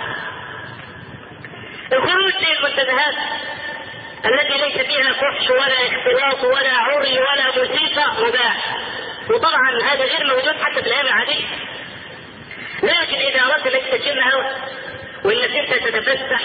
[SPEAKER 1] الخروج للمنتزهات التي ليس فيها فحش ولا اختلاط ولا عري ولا موسيقى مباح، وطبعا هذا غير موجود حتى في الأيام العادية. لكن إذا أردت أنك تشم هوا وإنك أنت تتفسح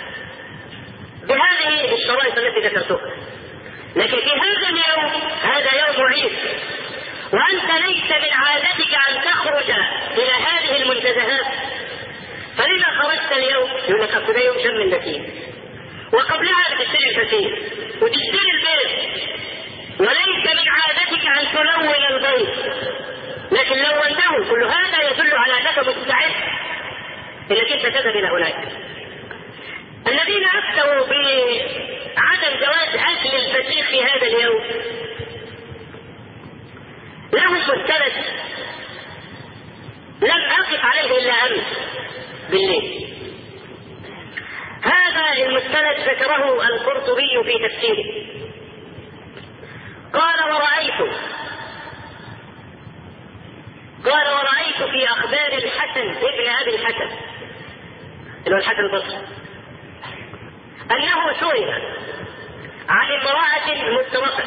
[SPEAKER 1] بهذه الشرائط التي ذكرتها، لكن في هذا اليوم هذا يوم عيد وأنت ليس من عادتك أن تخرج إلى هذه المنتزهات، فلما خرجت اليوم؟ يقول لك أخذ يوم شم النسيم وقبلها بتشتري الفسيخ وتشتري البيض، وليس من عادتك أن تلون البيض، لكن لونته. كل هذا يدل على أنك مستعد إنك أنت تذهب إلى هناك. الذين أفتوا بعدم جواز أكل الفسيخ في هذا اليوم لهم مستند لم أقف عليه إلا أمس بالليل. هذا المستند ذكره القرطبي في تفسيره، قال ورأيت قال ورأيت في أخبار الحسن ابن أبي الحسن اللي هو الحسن البصري أنه سئل عن امرأة مسرفة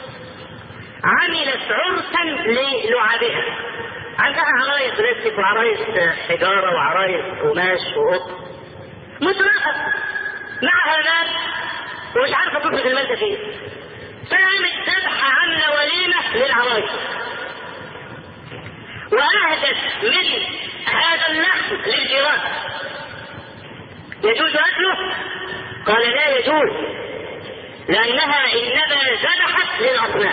[SPEAKER 1] عملت عرسا للعابها، عندها عرايس بلاستيك وعرايس حجارة وعرايس قماش وقط، مسرفة معها مال ومش عارفة تخرج المال ده فيه، فقامت ذبحة عاملة وليمة للعرايس وأهدت من هذا اللحم للجيران، يجوز أكله؟ قال لا يجوز، لأنها إنما ذبحت للأصنام.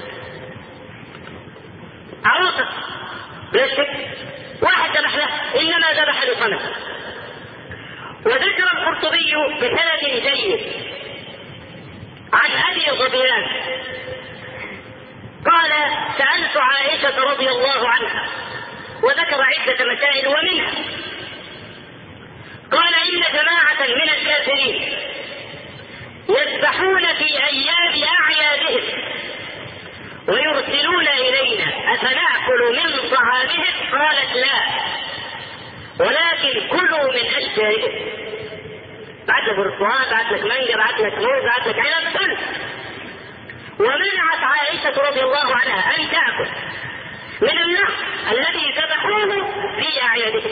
[SPEAKER 1] عروسة بلاستيك واحد ذبح لها، إنما ذبح لصنم. وذكر القرطبي بسند جيد عن أبي ظبيان قال سألت عائشة رضي الله عنها وذكر عدة مسائل، ومنها قال إن جماعة من الكافرين يذبحون في أيام أعيادهم ويرسلون إلينا أفنأكل من طعامهم؟ قالت لا، ولكن كلوا من أشجارهم. بعت لك برتقال، بعت لك مانجا، بعت لك موز، بعت لك عنب، كل. ومنعت عائشة رضي الله عنها أن تأكل من اللحم الذي ذبحوه في أعيادهم.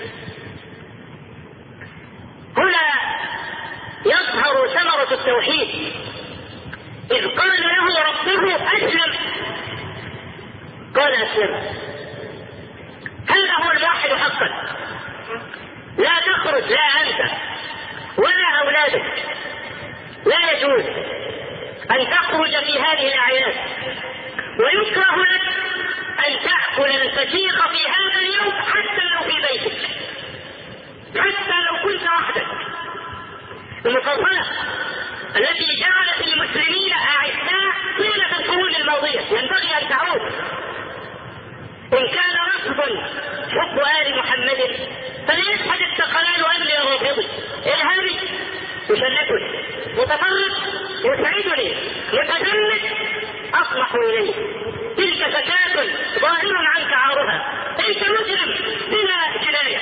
[SPEAKER 1] هنا يظهر ثمرة التوحيد، إذ قال له ربه أسلم قال أسلم. هذا هو الواحد حقا، لا تخرج لا أنت ولا أولادك، لا يجوز أن تخرج في هذه الأعياد، ويكره لك أن تأكل الفسيخ في هذا اليوم حتى لو في بيتك، حتى لو كنت وحدك. المفضلة التي جعلت المسلمين أعزاء طيلة القرون الماضية ينبغي أن تعود. إن كان رفض حب آل محمد فليشهد الثقلان أمري الرافضي، إرهابي يشنكني، متفرق يسعدني، متزمت أطمح إليه، تلك زكاة ظاهر عنك عارها، أنت مجرم بلا جناية،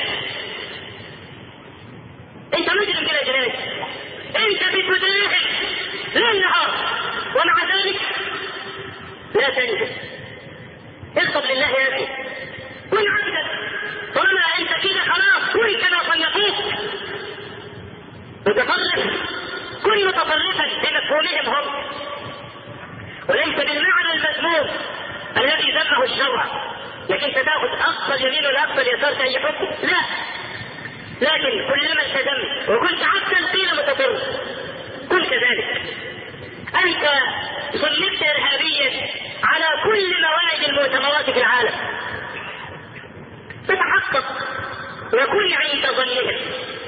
[SPEAKER 1] أنت مجرم بلا جناية، أنت بتداهن ليل نهار، ومع ذلك لا تنجز. اغضب لله يا أخي، كن عبدا، طالما أنت كده خلاص كن كما صنفوك. متطرف، كن متطرفا بمفهومهم هم، وليس بالمعنى المذموم الذي ذمه الشرع، لكن تاخذ اقصى اليمين والاقصى اليسار في اي حكم، لا، لكن كلما التزمت وكنت عبدا قيل متطرف، كن كذلك. انت صنفت ارهابيا على كل موائد المؤتمرات في العالم، فتحقق وكن عند ظنهم.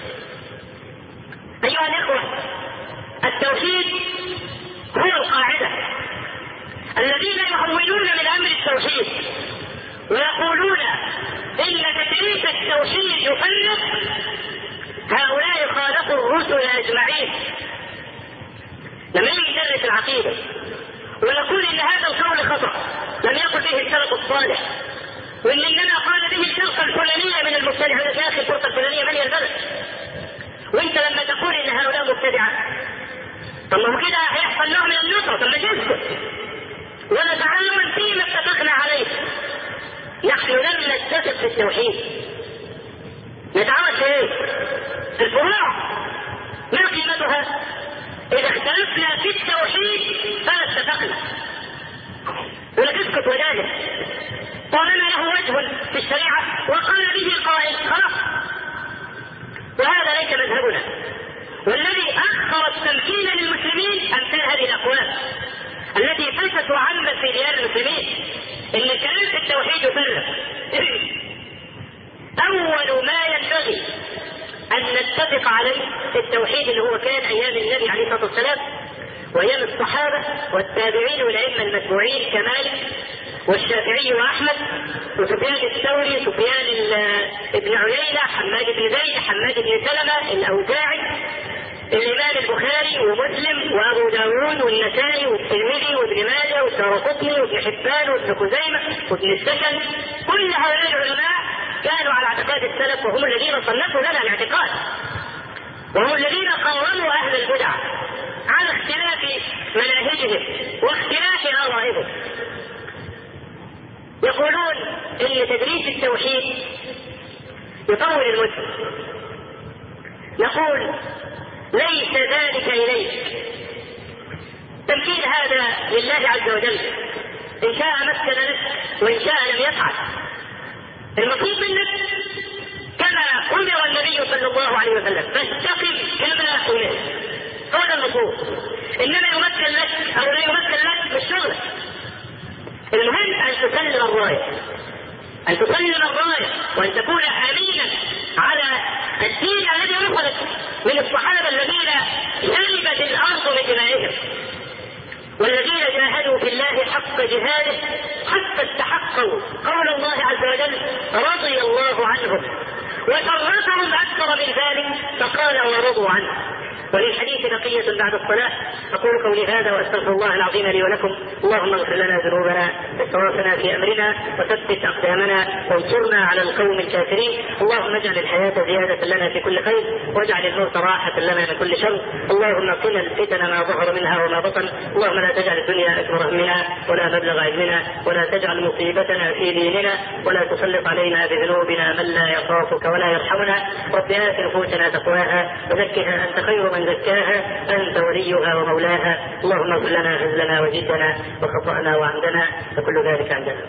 [SPEAKER 1] ايها الاخوه، التوحيد هو القاعده. الذين يهونون من امر التوحيد ويقولون ان تدريس التوحيد يفرق، هؤلاء خالفوا الرسل اجمعين. لما يجي يدرس العقيده ونقول ان هذا القول خطا لم يقل به السلف الصالح، وان انما قال به الفرقه الفلانيه من المبتدعه، يا اخي الفرقه الفلانيه من البلد، وانت لما تقول ان هؤلاء مبتدعه طب ما كده هيحصل نوع من النصره، طب ما تسكت ونتعاون فيما اتفقنا عليه. نحن لم نتفق في التوحيد، نتعاون في ايه؟ في الفروع. ما قيمتها؟ اذا اختلفنا في التوحيد فلا اتفقنا، ولا تسكت وجاهل طالما له وجه في الشريعه وقال به القائل خلاص. وهذا ليس مذهبنا، والذي اخر التمكين للمسلمين امثال هذه الاقوال التي فشت وعمت في ديار المسلمين، ان الكلام في التوحيد يفرق. اول ما ينبغي ان نتفق عليه في التوحيد اللي هو كان ايام النبي عليه الصلاه والسلام وايام الصحابه والتابعين والائمه المتبوعين كمالك والشافعي واحمد وسفيان الثوري، سفيان ابن عيينه، حماد بن زيد، حماد بن سلمه، الاوزاعي، الإمام البخاري ومسلم وأبو داود والنسائي والترمذي وابن ماجه والدارقطني وابن حبان وابن خزيمة وابن السكن، كل هؤلاء العلماء كانوا على اعتقاد السلف، وهم الذين صنفوا لنا الاعتقاد، وهم الذين قاوموا أهل البدع على اختلاف مناهجهم واختلاف آرائهم. يقولون إن تدريس التوحيد يطول المدة. نقول ليس ذلك إليك، تمثيل هذا لله عز وجل، إن شاء مكن لك وإن شاء لم يفعل. المطلوب منك كما أمر النبي صلى الله عليه وسلم، فاستقم كما أمر، هذا المطلوب. إنما يمكن لك أو لا يمكن لك مش شغلك، المهم أن تسلم الراية، أن تسلم الراية وأن تكون أمينا على الدين الذي نقلت من الصحابة الذين شربت الأرض من دمائهم، والذين جاهدوا في الله حق جهاده حتى استحقوا قول الله عز وجل رضي الله عنهم، وشرفهم أكثر من ذلك فقال ورضوا عنه. وللحديث بقية بعد الصلاة. أقول قولي هذا وأستغفر الله العظيم لي ولكم. اللهم اغفر لنا ذنوبنا وإسرافنا في أمرنا وثبت أقدامنا وانصرنا على القوم الكافرين. اللهم اجعل الحياة زيادة لنا في كل خير واجعل الموت راحة لنا من كل شر. اللهم قنا الفتن ما ظهر منها وما بطن. اللهم لا تجعل الدنيا أكبر همنا ولا مبلغ علمنا ولا تجعل مصيبتنا في ديننا ولا تسلط علينا بذنوبنا من لا يخافك ولا يرحمنا. رب آت نفوسنا تقواها وزكها أنت خير من زكاها أنت وليها ومولاها. اللهم اغفر لنا هزلنا وجدنا وخطأنا وعمدنا وكل ذلك عندنا.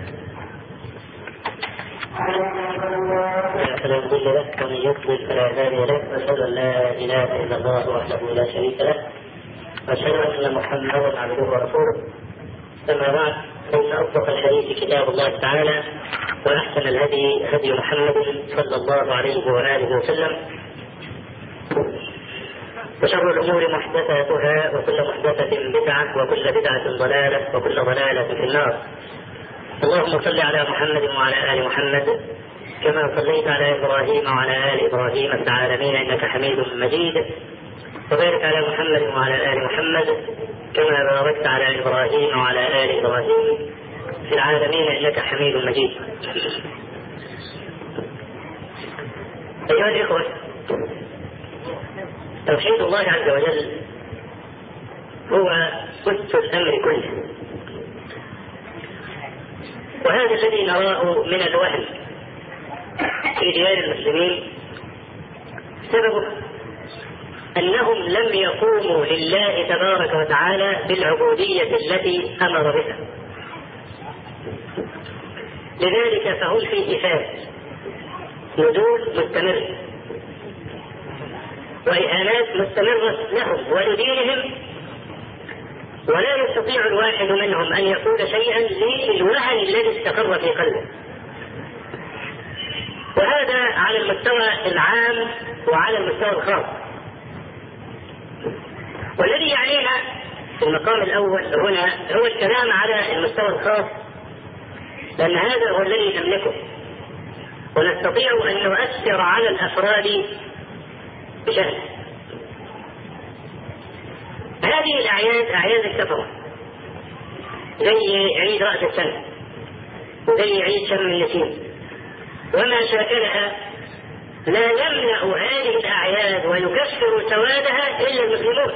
[SPEAKER 1] فلا مضل له ومن يضلل فلا هادي له، واشهد ان لا اله الا الله وحده لا شريك له، واشهد ان محمدا عبده ورسوله. اما بعد، فان اصدق الحديث كتاب الله تعالى، واحسن الهدي هدي محمد صلى الله عليه واله وسلم، وشر الأمور محدثاتها وكل محدثة بدعة وكل بدعة ضلالة وكل ضلالة في النار. اللهم صل على محمد وعلى آل محمد كما صليت على إبراهيم وعلى آل إبراهيم في العالمين إنك حميد مجيد، وبارك على محمد وعلى آل محمد كما باركت على إبراهيم وعلى آل إبراهيم في العالمين إنك حميد مجيد. أيها الإخوة، توحيد الله عز وجل هو أس الأمر كله، وهذا الذي نراه من الوهن في ديار المسلمين سببه أنهم لم يقوموا لله تبارك وتعالى بالعبودية التي أمر بها، لذلك فهم في إفساد نزول مستمر وإهانات مستمرة لهم ولدينهم، ولا يستطيع الواحد منهم أن يقول شيئا للوهن الذي استقر في قلبه. وهذا على المستوى العام وعلى المستوى الخاص. والذي يعنينا في المقام الأول هنا هو الكلام على المستوى الخاص، لأن هذا هو الذي نملكه ونستطيع أن نؤثر على الأفراد بشأن. هذه الأعياد أعياد الكفرة، زي عيد رأس السنة وزي عيد شم النسيم وما شاكلها، لا يمنع هذه الأعياد ويكسر سوادها إلا المسلمون.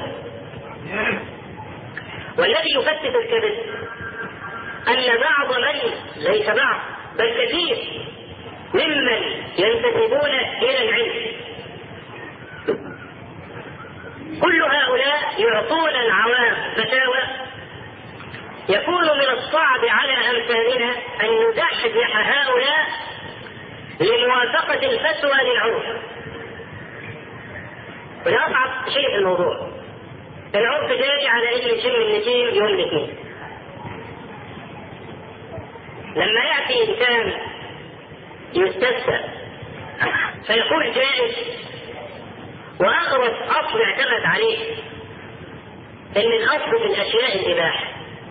[SPEAKER 1] والذي يفتت الكذب أن بعض من ليس بعض بل كثير ممن ينتسبون إلى العلم، كل هؤلاء يعطون العوام فتاوى يكون من الصعب على أمثالنا أن نزحزح هؤلاء لموافقة الفتوى للعرف. وده أصعب شيء في الموضوع. العرف جاري على أن شم النسيم يوم الاثنين. لما يأتي إنسان يستفسر فيقول جائز، وأغرب أصل اعتمد عليه أن الأصل في الأشياء الإباحة،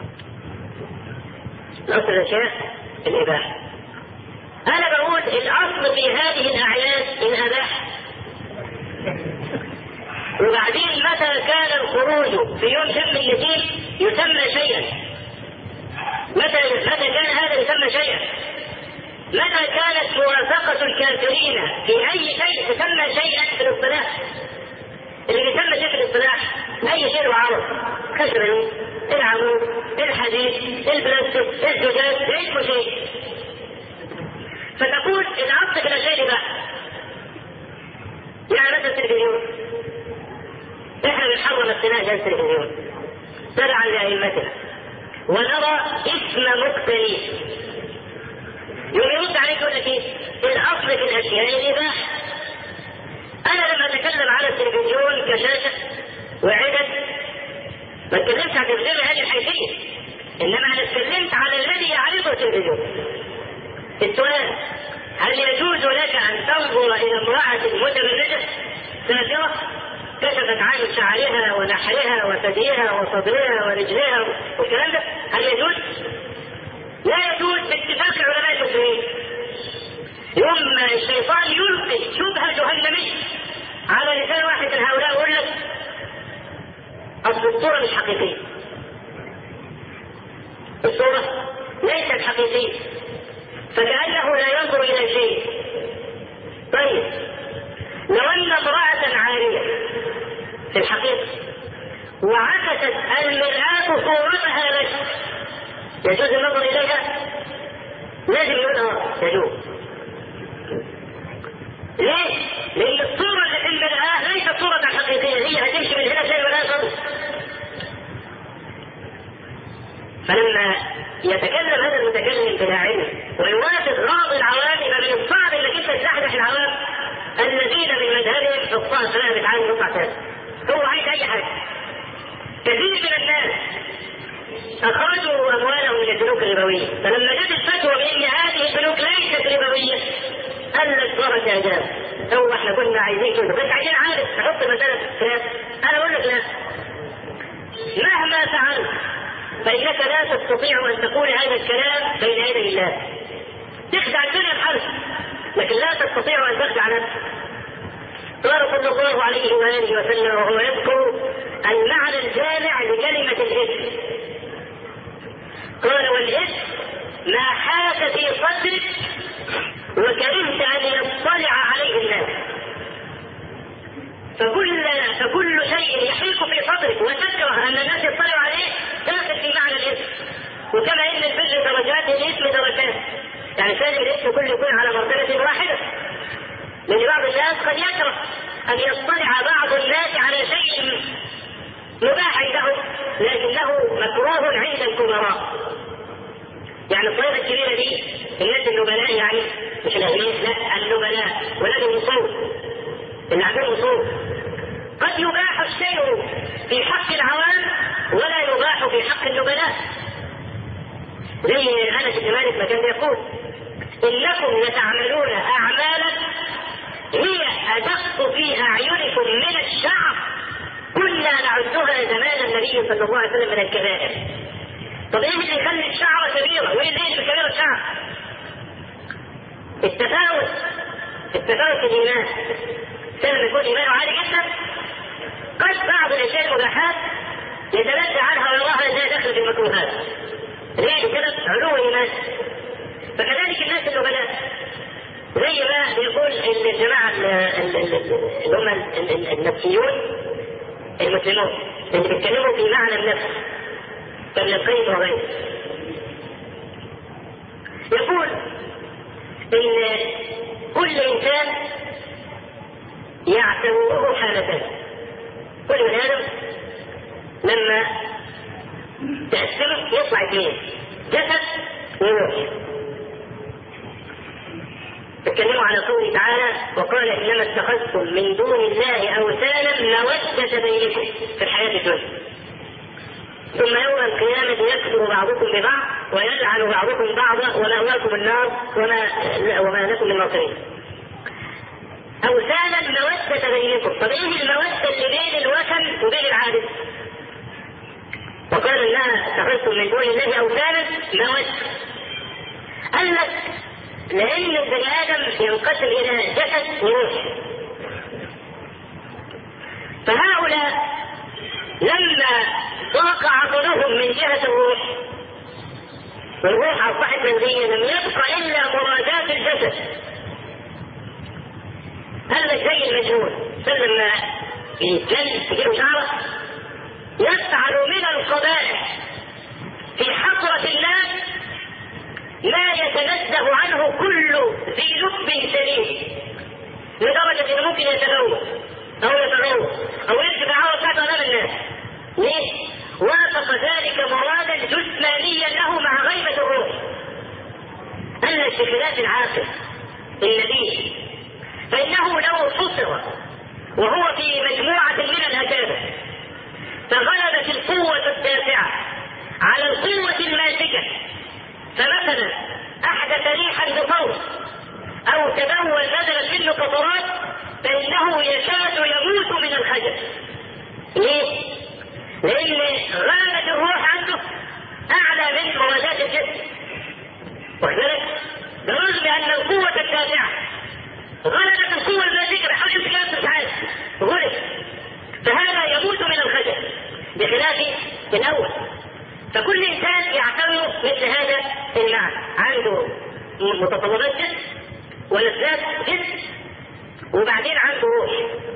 [SPEAKER 1] الأصل الأشياء الإباحة. أنا بقول الأصل في هذه الأعياد الإباحة، وبعدين متى كان الخروج في يوم شم النسيم يسمى شيئا؟ متى متى كان هذا يسمى شيئا؟ متى كانت موافقة الكافرين في أي شيء تسمى شيئا في الاصطلاح؟ اللي بيسمى شيء في الاصطلاح أي شيء وعرض، خشب، العمود، الحديد، البلاستيك، الزجاج، أي شيء. فتقول الأصل في الأشياء بقى، يعني مثلا التلفزيون، احنا بنحرم اقتناء جهاز التلفزيون تبعا لأئمتنا ونرى اسم مقتنيه. يوم يرد عليك يقول لك ايه؟ الاصل في الاشياء الاباحه. انا لما اتكلم على التلفزيون كشاشه وعدد ما اتكلمش عن التلفزيون بهذه الحيثيه، انما انا اتكلمت على الذي يعرضه التلفزيون. السؤال: هل يجوز لك ان تنظر الى امراه متبرجه سافره كشفت عن شعرها ونحرها وثديها وصدرها ورجلها والكلام ده؟ هل يجوز؟ لا يجوز باتفاق علماء المسلمين. يوم الشيطان يلقي شبهه جهنميه على لسان واحد من هؤلاء يقول لك اصل الصوره مش حقيقيه، الصوره ليست حقيقيه، فكأنه لا ينظر الى شيء. طيب لو ان امرأة عارية في الحقيقة وعكست المرآة صورتها لك يجوز النظر اليها؟ لازم يقول اه يجوز. ليه؟ لان الصورة اللي في المرآة ليست صورة حقيقية، هي هتمشي من هنا شيء ولا يصل. فلما يتكلم هذا المتكلم بلا علم ويوافق بعض العوام، فمن الصعب انك انت تزحزح العوام الذين من مذهبهم حفاظ ثابت عنه نقطع ثابت. هو عايز اي حاجه. كثير من الناس اخرجوا اموالهم من البنوك الربويه، فلما جت الفتوى بان هذه البنوك ليست ربويه قال لك صارت اعجاب. هو احنا كنا عايزين كده، بس عايزين عارف نحط مساله خلاف. انا اقول لك لا، مهما فعلت فانك لا تستطيع ان تقول هذا الكلام بين يدي الله. تخدع الدنيا بحرف لكن لا تستطيع ان تخدع نفسك. قال صلى الله عليه واله وسلم وهو يذكر المعنى الجامع لكلمه الاثم، قال: والاثم ما حاك في صدرك وكرهت ان يطلع عليه الناس. فكل فكل شيء يحيك في صدرك وتكره ان الناس يطلعوا عليه داخل في معنى الاثم. وكما ان البر درجات الاثم درجات، يعني لازم الاثم كله يكون على مرتبه واحده، لان بعض الناس قد يكره ان يطلع بعض الناس على شيء مباح عنده لكنه مكروه عند الكبراء. يعني الطائفه الكبيره دي الناس النبلاء، يعني مش الاغنياء، لا النبلاء ولاد الوصول اللي عندهم وصول، قد يباح الشيء في حق العوام ولا يباح في حق النبلاء. زي انس بن مالك ما كان يقول: انكم لتعملون اعمالا هي ادق في اعينكم من الشعر كنا نعدها زمان النبي صلى الله عليه وسلم من الكبائر. طب ايه اللي يخلي الشعر كبيره وايه اللي يخلي كبيره الشعر؟ التفاوت التفاوت في الايمان. سلم يكون ايمانه عالي جدا، قد بعض الاشياء المباحات يتنزع عنها ويراها انها داخل في المكروهات. ليه؟ بسبب علو الايمان. فكذلك الناس النبلاء، زي ما بيقول الجماعه اللي هم النفسيون المسلمون اللي بيتكلموا في معنى النفس كابن القيم وغيره، يقول ان كل انسان يعتبره حالتان. كل بني ادم لما تقسمه يطلع اثنين: جسد وروح. تكلموا على قوله تعالى: وقال انما اتخذتم من دون الله اوثانا موده بينكم في الحياه الدنيا ثم يوم القيامه يكفر بعضكم ببعض ويلعن بعضكم بعضا ومأواكم النار وما وما لكم من ناصرين. اوثانا موده بينكم. طب ايه الموده اللي بين الوثن وبين العابد؟ وقال انها اتخذتم من دون الله اوثانا موده. قال لك لأن البني آدم ينقسم إلى جسد وروح. فهؤلاء لما ضاق عقلهم من جهة الروح والروح أصبحت منزية لم يبقى إلا مرادات الجسد. هذا زي المجنون لما يتجلس تجيله شعره يفعل من القبائح في حضرة الله ما يتنزه عنه كل ذي لب سليم، لدرجة أنه ممكن يتلوث أو يتغوط أو يرجع عورة بتاعته أمام الناس. ليه؟ وافق ذلك مرادا جسمانيا له مع غيبة الروح. أما بخلاف العاقل النبي فإنه لو حصر وهو في مجموعة من الأكابر فغلبت القوة الدافعة على القوة الماسكة، فمثلا أحدث ريحا بصوت أو تبول بدلا منه قطرات، فإنه يكاد يموت من الخجل. ليه؟ لأن غالة الروح عنده أعلى من مرادات الجسم، وكذلك برغم أن القوة الدافعة غلبت القوة الماسكة بحول يمسك نفسه ساعات غلب، فهذا يموت من الخجل بخلاف الأول. فكل إنسان يعتبر مثل هذا المعنى، عنده متطلبات جسم ولذات جسم وبعدين عنده روح.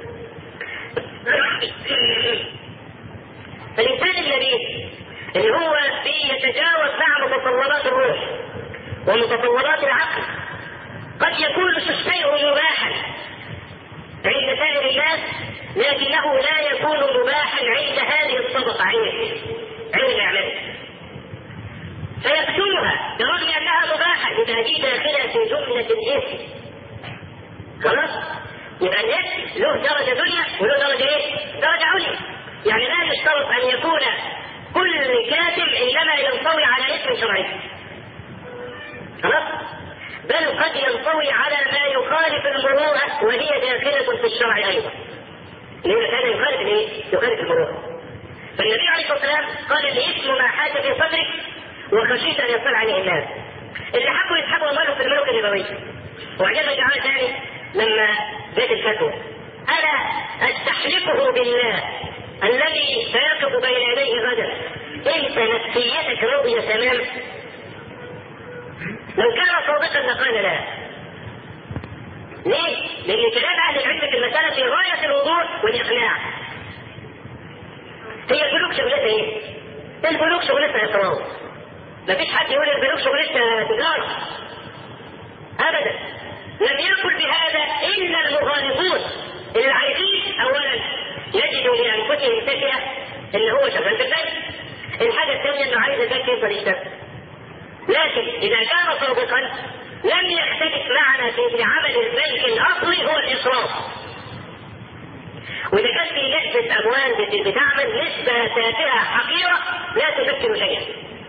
[SPEAKER 1] فالإنسان الذي اللي هو يتجاوز مع متطلبات الروح ومتطلبات العقل قد يكون الشيء مباحا عند سائر الناس، لكنه لا يكون مباحا عند هذه الطبقة عند عند الأعمال، فيكتمها برغم أنها مباحة إذا جئت داخلها في جملة الاسم. خلاص؟ يبقى الاسم له درجة دنيا وله درجة ايه؟ درجة عليا. يعني لا يشترط أن يكون كل كاتب إنما ينطوي على اسم شرعي. خلاص؟ بل قد ينطوي على ما يخالف المروءة وهي داخلة في الشرع أيضا. لأن هذا يخالف الايه؟ يخالف المروءة. فالنبي عليه الصلاة والسلام قال الاسم ما حاك في صدرك وخشيت أن يطلع عليه الناس. اللي حبوا يسحبوا أموالهم في الملوك النبوية. وعجبنا جماعة ثاني لما جاءت الفتوى، أنا أستحلفه بالله الذي سيقف بين يديه غدا أنت نفسيتك راضية تمام؟ لو كان صادقا لقال لا. ليه؟ لأن كلام أهل العلم في المسألة في غاية الوضوح والإقناع. هي البنوك شغلتها إيه؟ البنوك شغلتها إقراض. ما فيش حد يقول البنوك شغلتها تجارة أبدا. لم يقل بهذا إلا المغالطون اللي عايزين أولا يجدوا لأنفسهم تكئة اللي هو شغال في البنك. الحاجة الثانية إنه عايز البنك يفضل يشتغل. لكن إذا كان صادقا لم يختلف معنا في عمل البنك الأصلي هو الإقراض. وإذا كان في نسبة أموال بتعمل نسبة تافهة حقيرة لا تمثل شيئا،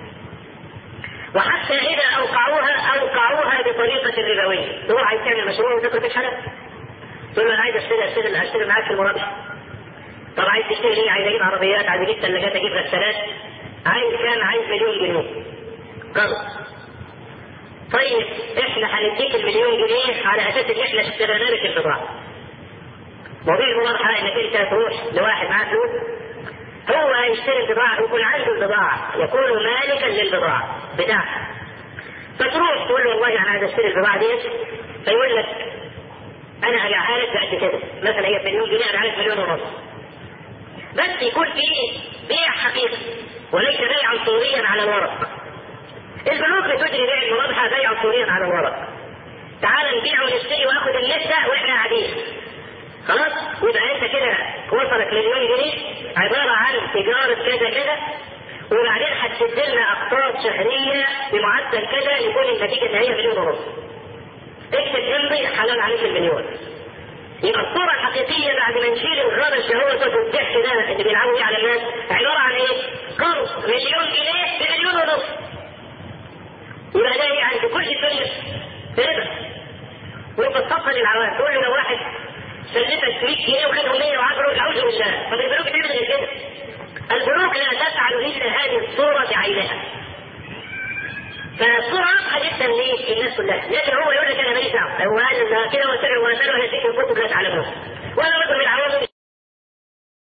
[SPEAKER 1] وحتى إذا أوقعوها أوقعوها بطريقة ربوية. تروح عايز تعمل مشروع وتدخل في حلقة تقول له أنا عايز أشتري أشتري أشتري معاك في المرابحة. طب عايز تشتري ليه؟ عايز أجيب عربيات، عايز أجيب ثلاجات، أجيب غسالات. عايز كام؟ عايز مليون جنيه. قرض. طيب إحنا هنديك المليون جنيه على أساس إن إحنا اشترينا لك البضاعة. موضوع المرابحة إنك أنت تروح لواحد معاه فلوس هو يشتري البضاعة ويكون عنده البضاعة، يكون مالكا للبضاعة بتاعها. فتروح تقول له والله أنا عايز أشتري البضاعة دي، فيقول لك أنا هبيعها لك بقد كده، مثلا هي مليون جنيه أنا عايز مليون ونص. بس يكون فيه بيع حقيقي وليس بيعا صوريا على الورق. البنوك بتجري بيع المرابحة بيعا صوريا على الورق. تعال نبيع ونشتري وآخذ النسبة وإحنا قاعدين. خلاص؟ يبقى أنت كده وصلك مليون جنيه عبارة عن تجارة كذا كذا، وبعدين هتسد لنا أقساط شهرية بمعدل كذا يكون النتيجة النهائية مليون ونص. اكتب امضي حلال عليك المليون. يبقى الصورة الحقيقية بعد ما نشيل الغابة الشهوة والضحك ده اللي بيلعبوا فيه على الناس عبارة عن ايه؟ قرض مليون جنيه بمليون ونص. يبقى ده يعني في كل الدنيا ربا. وانت تصفى للعوام تقول له لو واحد سلفك مية جنيه وخدهم مية وعشرة اعوذ بالله. طب البنوك بتعمل غير كده؟ البنوك لا تفعل الا هذه الصورة بعينها. فالصورة واضحة جدا للناس كلها، لكن هو يقول لك انا ماليش دعوة، هو قال كده وسمع وسمع وهي شيء كنتم لا تعلمون. وانا رجل من العوام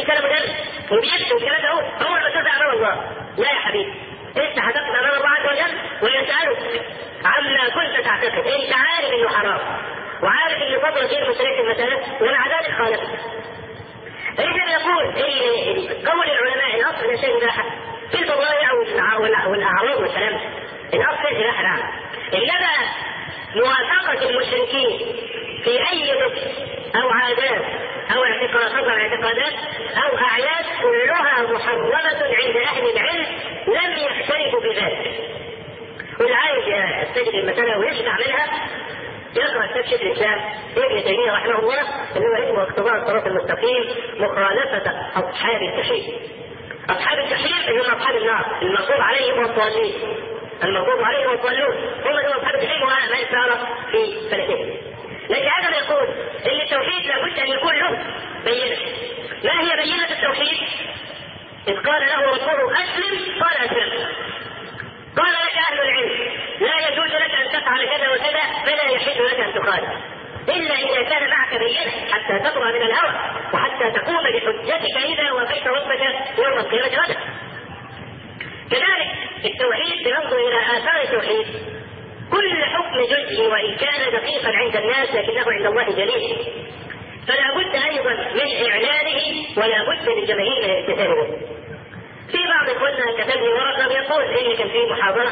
[SPEAKER 1] رساله مدرس وبيكتب الكلام ده، هو المسؤول ده امام الله. لا يا حبيبي، انت هتقف امام الله عز وجل ويسالك عما كنت تعتقد. انت عارف انه حرام وعارف ان فضل غير مشاركه المساله ومع ذلك خالفت. فاذا يقول ان قول العلماء الاصل من الشيء اباحه في الفضائع والاعراض والكلام، الاصل الاباحه نعم، انما موافقه المشركين في اي ذكر او عادات او اعتقادات او اعتقادات او اعياد كلها محرمه عند اهل العلم لم يختلفوا بذلك. واللي عايز يستجد المساله ويشبع منها يقرأ كتاب شيخ الإسلام ابن تيمية رحمه الله اللي هو اسمه اقتضاء الصراط المستقيم مخالفة أصحاب الجحيم. أصحاب الجحيم اللي هم أصحاب النار المغضوب عليهم والضالين، المغضوب عليهم والضالون هم اللي هم أصحاب الجحيم وما يسار في فلكهم. لكن هذا يقول ان التوحيد لابد ان يكون له بينة. ما هي بينة التوحيد؟ إذ قال له ربه أسلم قال أسلمت. قال لك أهل العلم لا يجوز لك أن تفعل كذا وكذا فلا يحل لك أن تخالف إلا إذا كان معك بينة حتى تبرأ من الهوى وحتى تقوم بحجتك إذا وفيت ربك يوم القيامة غدا. كذلك التوحيد بننظر إلى آثار التوحيد، كل حكم جزئي وإن كان دقيقا عند الناس لكنه عند الله جليل، فلا بد أيضا من إعلانه ولا بد للجماهير من الامتثال به. في بعض اخواننا كتب لي ورقه بيقول ان كان في محاضره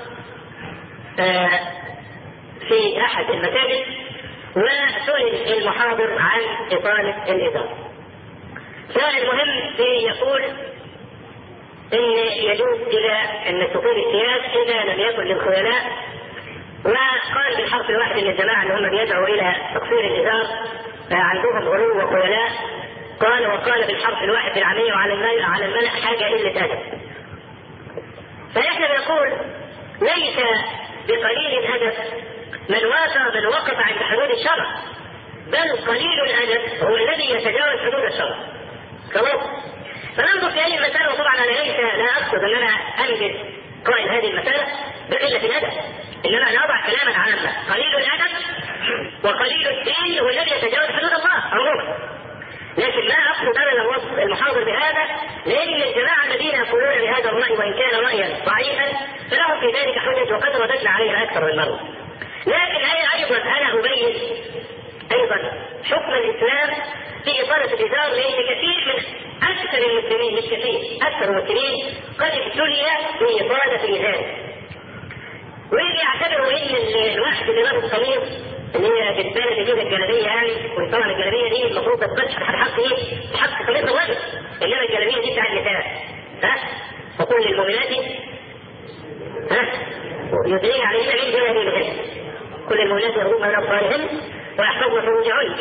[SPEAKER 1] آه في احد المساجد وسئل المحاضر عن اطاله الازار. فالمهم يقول ان يجوز الى ان تطيل الثياب اذا لم يكن للخيلاء، وقال بالحرف الواحد ان الجماعه اللي هم بيدعوا الى تقصير الازار عندهم غلو وخيلاء. قال وقال بالحرف الواحد بالعامية وعلى الملأ على الملأ حاجة قلة أدب. فإحنا بنقول ليس بقليل الأدب من وافق من وقف عند حدود الشرع، بل قليل الأدب هو الذي يتجاوز حدود الشرع. خلاص؟ فننظر في هذه المسألة، وطبعا أنا ليس لا أقصد أن أنا أنجز قائل هذه المسألة بقلة الأدب، إنما أنا أضع كلاما عاما. قليل الأدب وقليل الدين هو الذي يتجاوز حدود الله عموما. لكن لا أقصد أنا الوصف المحاضر بهذا، لأن الجماعة الذين يقولون بهذا الرأي وإن كان رأيا ضعيفا فلهم في ذلك حجج وقد رددنا عليها أكثر من مرة. لكن هي أيضا أنا أبين أيضا حكم الإسلام في إطالة الإزار، لأن كثير من أكثر المسلمين مش كثير أكثر المسلمين قد ابتلي بإطالة الإزار، ويجي يعتبروا إن الواحد اللي لابس قميص اللي هي بالبلد اللي هي الجلابيه يعني، وطبعا الجلابيه دي المفروض تتبش على حق ايه؟ حق قميص الرجل، انما الجلابيه دي بتاع النساء. ها؟ وقل للمؤمنات ها؟ يدعين عليهن من جلابيبهن. كل المؤمنات يغضبن من ابصارهن ويحفظن فروجهن.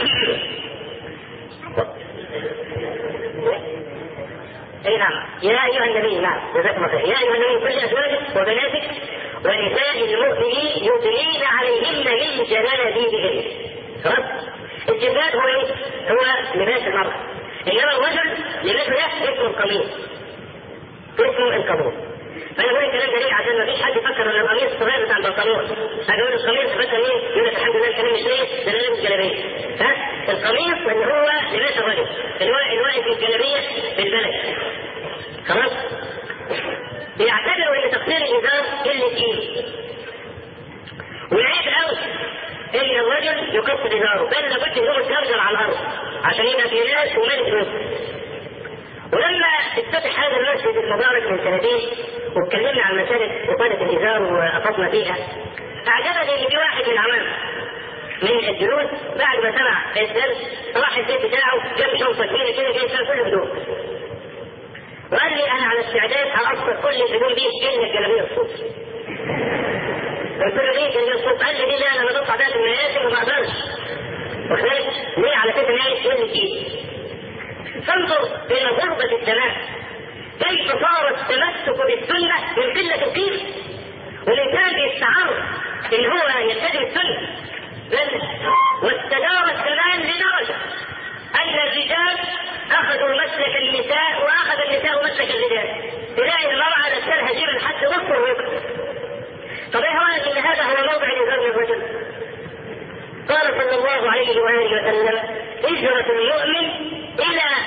[SPEAKER 1] اي نعم، يا ايها النبي، نعم جزاكم الله خير، يا ايها النبي كل ازواجك وبناتك ونساء المؤمنين يدنين عليهن من جلابيبهن. خلاص؟ الجلباب هو ايه؟ هو لباس المرأة، انما الرجل لباسه ده اسمه القميص، اسمه القميص. فانا بقول الكلام ده ليه؟ عشان ما فيش حد يفكر ان القميص الصغير بتاع البنطلون. اقول القميص مثلا ايه؟ يقول لك الحمد لله الكلام مش ليه؟ ده انا لابس جلابيه. ها؟ القميص اللي هو لباس الرجل، الواقف في الجلابيه بالبلد. خلاص؟ بيعتبروا ان تقصير الازار قله ايد، والعيب قوي ان الرجل يقصر ازاره، بل لابد ان هو يتجرجر على الارض عشان يبقى في ناس وملك وسط. ولما افتتح هذا المسجد المبارك من سنتين واتكلمنا عن مسألة إطالة الإزار وأفضنا فيها، أعجبني إن في واحد من العوام من الجلوس بعد ما سمع الدرس راح البيت بتاعه جاب شنطة كبيرة كده جاي فيها كل هدوء، وقال لي أنا على استعداد هأصدر كل الهدوم دي إلا الجلابية الصوف. قلت له ليه الجلابية الصوف؟ قال لي ليه؟ أنا بطلع بيها في المياسم وما أقدرش. وخلال ليه؟ على فكرة إن هي تقل إيدي. فانظر إلى غربة الزمان كيف صار التمسك بالسنة من قلة القيمة، والإنسان بيستعر إن هو يتبع السنة، بل واستدار الزمان لدرجة أن الرجال أخذوا مسلك النساء وأخذ النساء مسلك الرجال. تلاقي المرأة نفسها جبل حتى نصف الركب. طب إيه رأيك إن هذا هو موضع الإزار للرجل؟ قال صلى الله عليه وآله وسلم: هجرة المؤمن إلى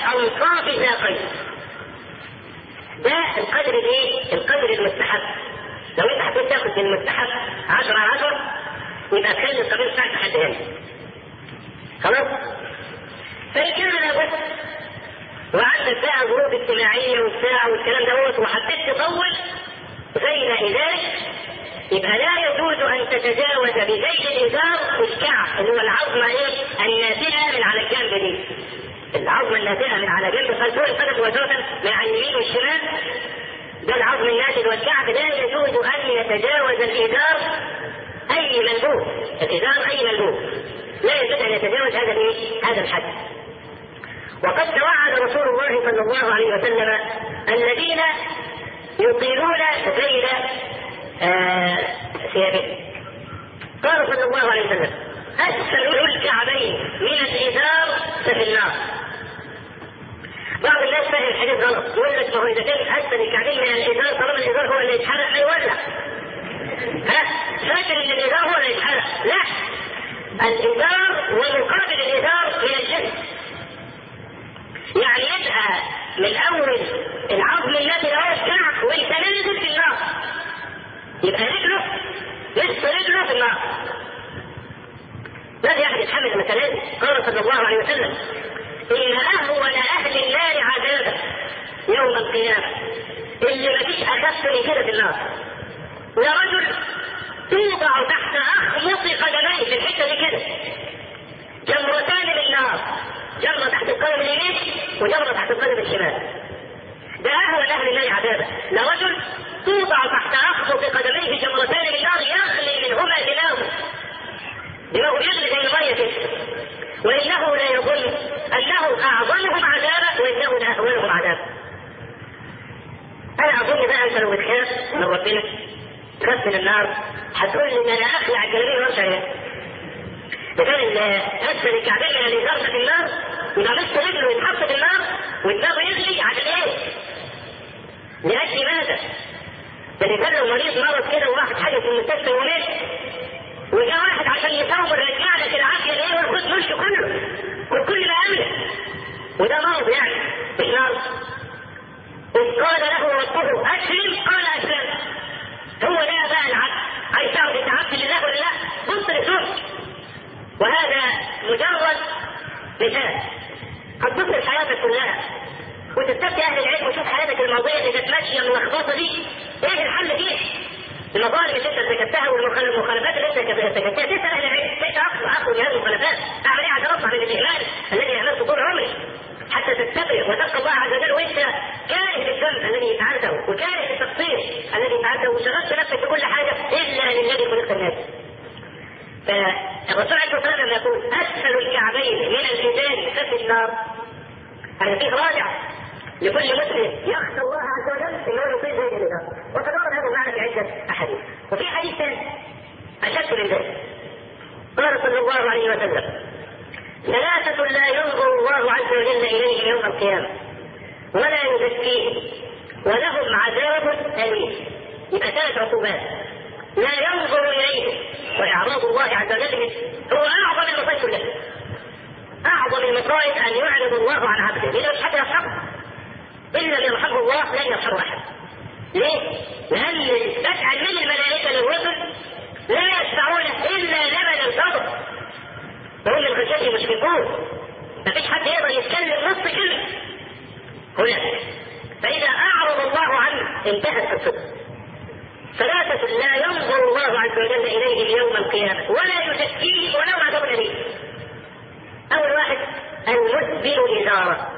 [SPEAKER 1] أنصاف ساقيه. ده القدر الايه؟ القدر المستحب. لو انت حبيت تاخد من المستحب عشرة على عشرة يبقى تخلي القبيل بتاعك لحد هنا. خلاص؟ فإن كان لابد وعندك بقى ظروف اجتماعية والساعة والكلام دوت وحبيت تطول غير ذلك يبقى لا يجوز أن تتجاوز بزيد الإزار الكعب اللي هو العظمة ايه؟ الناتئة من على الجنب دي. العظمة الناتئة من على جنب خلفوه القدم وزوجا من على اليمين والشمال ده العظم الناتئ والكعب لا يجوز أن يتجاوز الإزار أي ملبوس. الإزار أي ملبوس لا يجوز أن يتجاوز هذا الايه؟ هذا الحد. وقد توعد رسول الله صلى الله عليه وسلم الذين يطيلون سبيل ثيابه. قال صلى الله عليه وسلم أسفل الكعبين من الإزار ففي النار. بعض الناس فهم الحديث غلط يقول لك ما هو إذا كان أسفل الكعبين من الإزار طالما الإزار هو اللي يتحرق هيولع. ها فاكر إن الإزار هو اللي يتحرق؟ لا، الإزار ومقابل الإزار من الجسم. يعني يبقى من أول العظم الذي له الكعب وانت نازل في النار يبقى رجله نصف رجله في النار. لا أحد يتحمل المسألة. قال صلى الله عليه وسلم إن أهون أهل النار عذابا يوم القيامة اللي مفيش أخف من كده في النار لرجل توضع تحت أخمص قدميه في الحتة دي كده جمرتان من نار، جمرة تحت القدم اليمين وجمرة تحت القدم الشمال. ده أهون أهل النار عذابا لرجل توضع تحت أخمص قدميه جمرتان من نار يغلي منهما دماغه. دماغه يغلي زي المية كده. وإنه لا يظن أنه أعظمهم عذابا وإنه لا أهونهم عذابا. أنا أظن بقى أنت لو بتخاف من ربنا تخاف من النار هتقول لي إن أنا أخلع الجلابية وأمشي عليها. ده كان أسفل الكعبين من الإزار في النار يبقى نص رجله يتحط في النار ودماغه يغلي عشان إيه؟ لأجل ماذا؟ ده اللي كان لو مريض مرض كده وراح حاجة في المستشفى يومين وجاء واحد عشان يصور رجع لك العافيه الايه والخد مشي كله والكل بقى امن وده مرض يعني مش مرض. إذ قال له ربه اسلم قال اسلم. هو ده بقى العبد. عايز تعرف انت عبد لله ولا لا؟ بص لسوق. وهذا مجرد مثال. هتبص لحياتك كلها وتستفتي اهل العلم وشوف حياتك الماضيه اللي كانت ماشيه الملخبطه دي ايه الحل فيها؟ المظالم اللي انت ارتكبتها والمخالفات اللي انت ارتكبتها تسال اهل العلم كيف اخذ اخذ من هذه المخالفات؟ اعمل ايه عشان اطلع من الاهمال الذي اهملته طول عمري حتى تستبرئ وتلقى الله عز وجل وانت كاره للذنب الذي فعلته وكاره للتقصير الذي فعلته وشغلت نفسك بكل حاجه الا للذي خلقت الناس. فالرسول عليه الصلاه والسلام يقول اسفل الكعبين من الازار ففي النار. هذا فيه راجع لكل مسلم يخشى الله عز وجل انه يصيب هذه الازار. وقد ورد هذا المعنى في عده احاديث. وفي حديث ثاني اشد من ذلك قال صلى الله عليه وسلم ثلاثة لا ينظر الله عز وجل إليهم يوم القيامة ولا يزكيهم ولهم عذاب أليم. يبقى ثلاث عقوبات لا ينظر إليهم وإعراض الله عز وجل هو أعظم المصائب كلها. أعظم المصائب أن يعرض الله عن عبده إذا مش حتى يرحمه إلا من يرحمه الله لن يرحمه أحد. ليه؟ لأن بدءا من الملائكة للرسل لا يشفعون إلا لمن الفضل وهم من خشيته مشفقون. مفيش حد يقدر يتكلم نص كلمة هناك. فإذا أعرض الله عنه انتهت الصدق. ثلاثة لا ينظر الله عز وجل إليهم يوم القيامة ولا يزكيهم ولو عذاب أليم. أول واحد المسبل إزارة.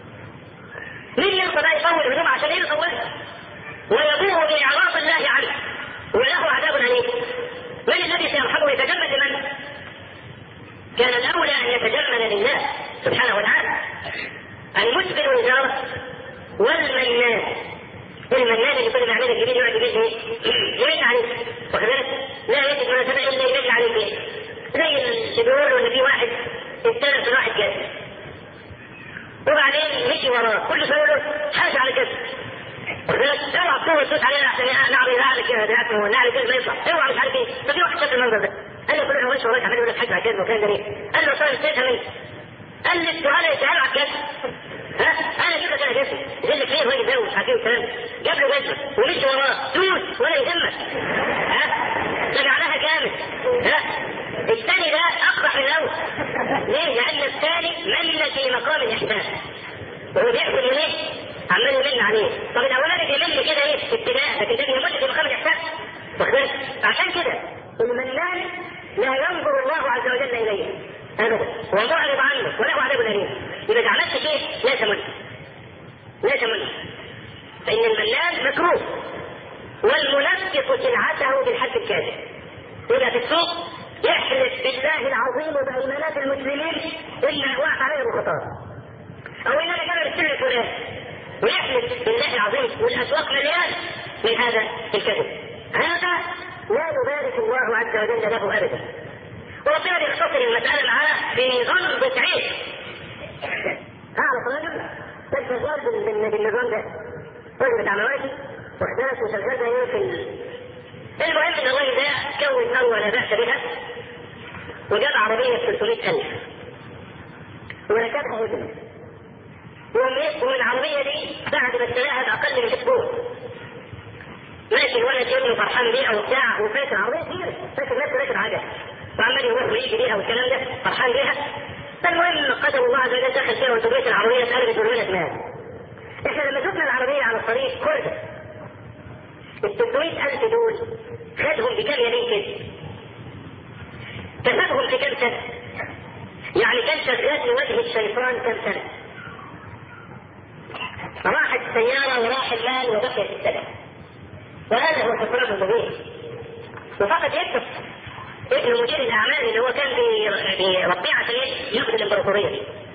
[SPEAKER 1] مين يرضى بقى يطول الهدوم عشان ايه يطولها ويبوء بإعراض الله عنه وله عذاب أليم؟ من الذي سيرحمه يتجمل لمن؟ كان الأولى أن يتجمل لله سبحانه وتعالى. المسبل إزارة والمنان. المنان اللي كل ما يعمل الجبين يقعد يجيب يمن عليه وكذلك لا يجد مناسبة إلا يمن عليه فيه. زي اللي بيقولوا إن في واحد استلم في واحد كذا وبعدين مشي وراه كل شويه يقول له حاجه على كذا وكذلك اوعى تطول الصوت علينا عشان نعرف نعرف كذا ده نعرف كذا ما يطلع اوعى مش عارف ايه. ففي واحد شاف المنظر ده قال له كل ما وش وراك عمال يقول لك حاجه على كذا وكذا ليه؟ قال له صار استاذها مني. قال لي السؤال يسال على كذا ها ماشي يقول لك ليه الراجل ده ومش عارف ايه والكلام ده، جاب له جزمه ومشي وراه دوس ولا يهمك، ها رجعناها جامد. ها الثاني ده اقبح من الاول. ليه؟ لان الثاني مل في مقام الاحسان وهو بيحسن اليه عمال يمل عليه. طب الاولاني بيمل كده ايه ابتداء، لكن ده بيمل في مقام الاحسان. عشان كده المنان لا ينظر الله عز وجل اليه ابدا ومعرض عنه وله عذاب اليم. اذا اذا عملت شيء ليس منه ليس منه فان المنان مكروه. والمنفق سلعته بالحلف الكاذب، يبقى في السوق يحلف بالله العظيم بايمانات المسلمين الا وقع عليه الخطاب، او ان انا جبل السر الفلاني ويحلف بالله العظيم والاسواق مليان من هذا الكذب. هذا لا يبارك الله عز وجل له ابدا. وربنا بيختصر المساله معاه في غمضه عين. اعرف رجل كان شغال بالنظام ده، رجل بتاع مواشي واختلف وشغال ايه في ال... المهم ان الراجل ده كون ثروه لا باس بها وجاب عربيه ب ثلاثمائة ألف وركبها ابنه، ومن العربيه دي بعد ما اشتراها باقل من اسبوع ماشي الولد ابنه فرحان بيها وبتاع وفاكر عربيه كبيره، فاكر نفسه راكب عجل وعمال يروح ويجي بيها والكلام ده فرحان بيها. فالمهم قدر الله عز وجل دخل فيها وانتبهت العربيه اتقلبت والولد مات. احنا لما شفنا العربيه على الطريق كلها ال ثلاثمائة ألف دول خدهم بكام يمين كده؟ كسبهم في كام سنه؟ يعني كان شغال لوجه الشيطان كام سنه؟ راحت السياره وراح المال وبقيت السنه. وهذا هو خسران المبين. وفقط يكتب ابن مدير الاعمال اللي هو كان بيربيه عشان ياخذ الامبراطوريه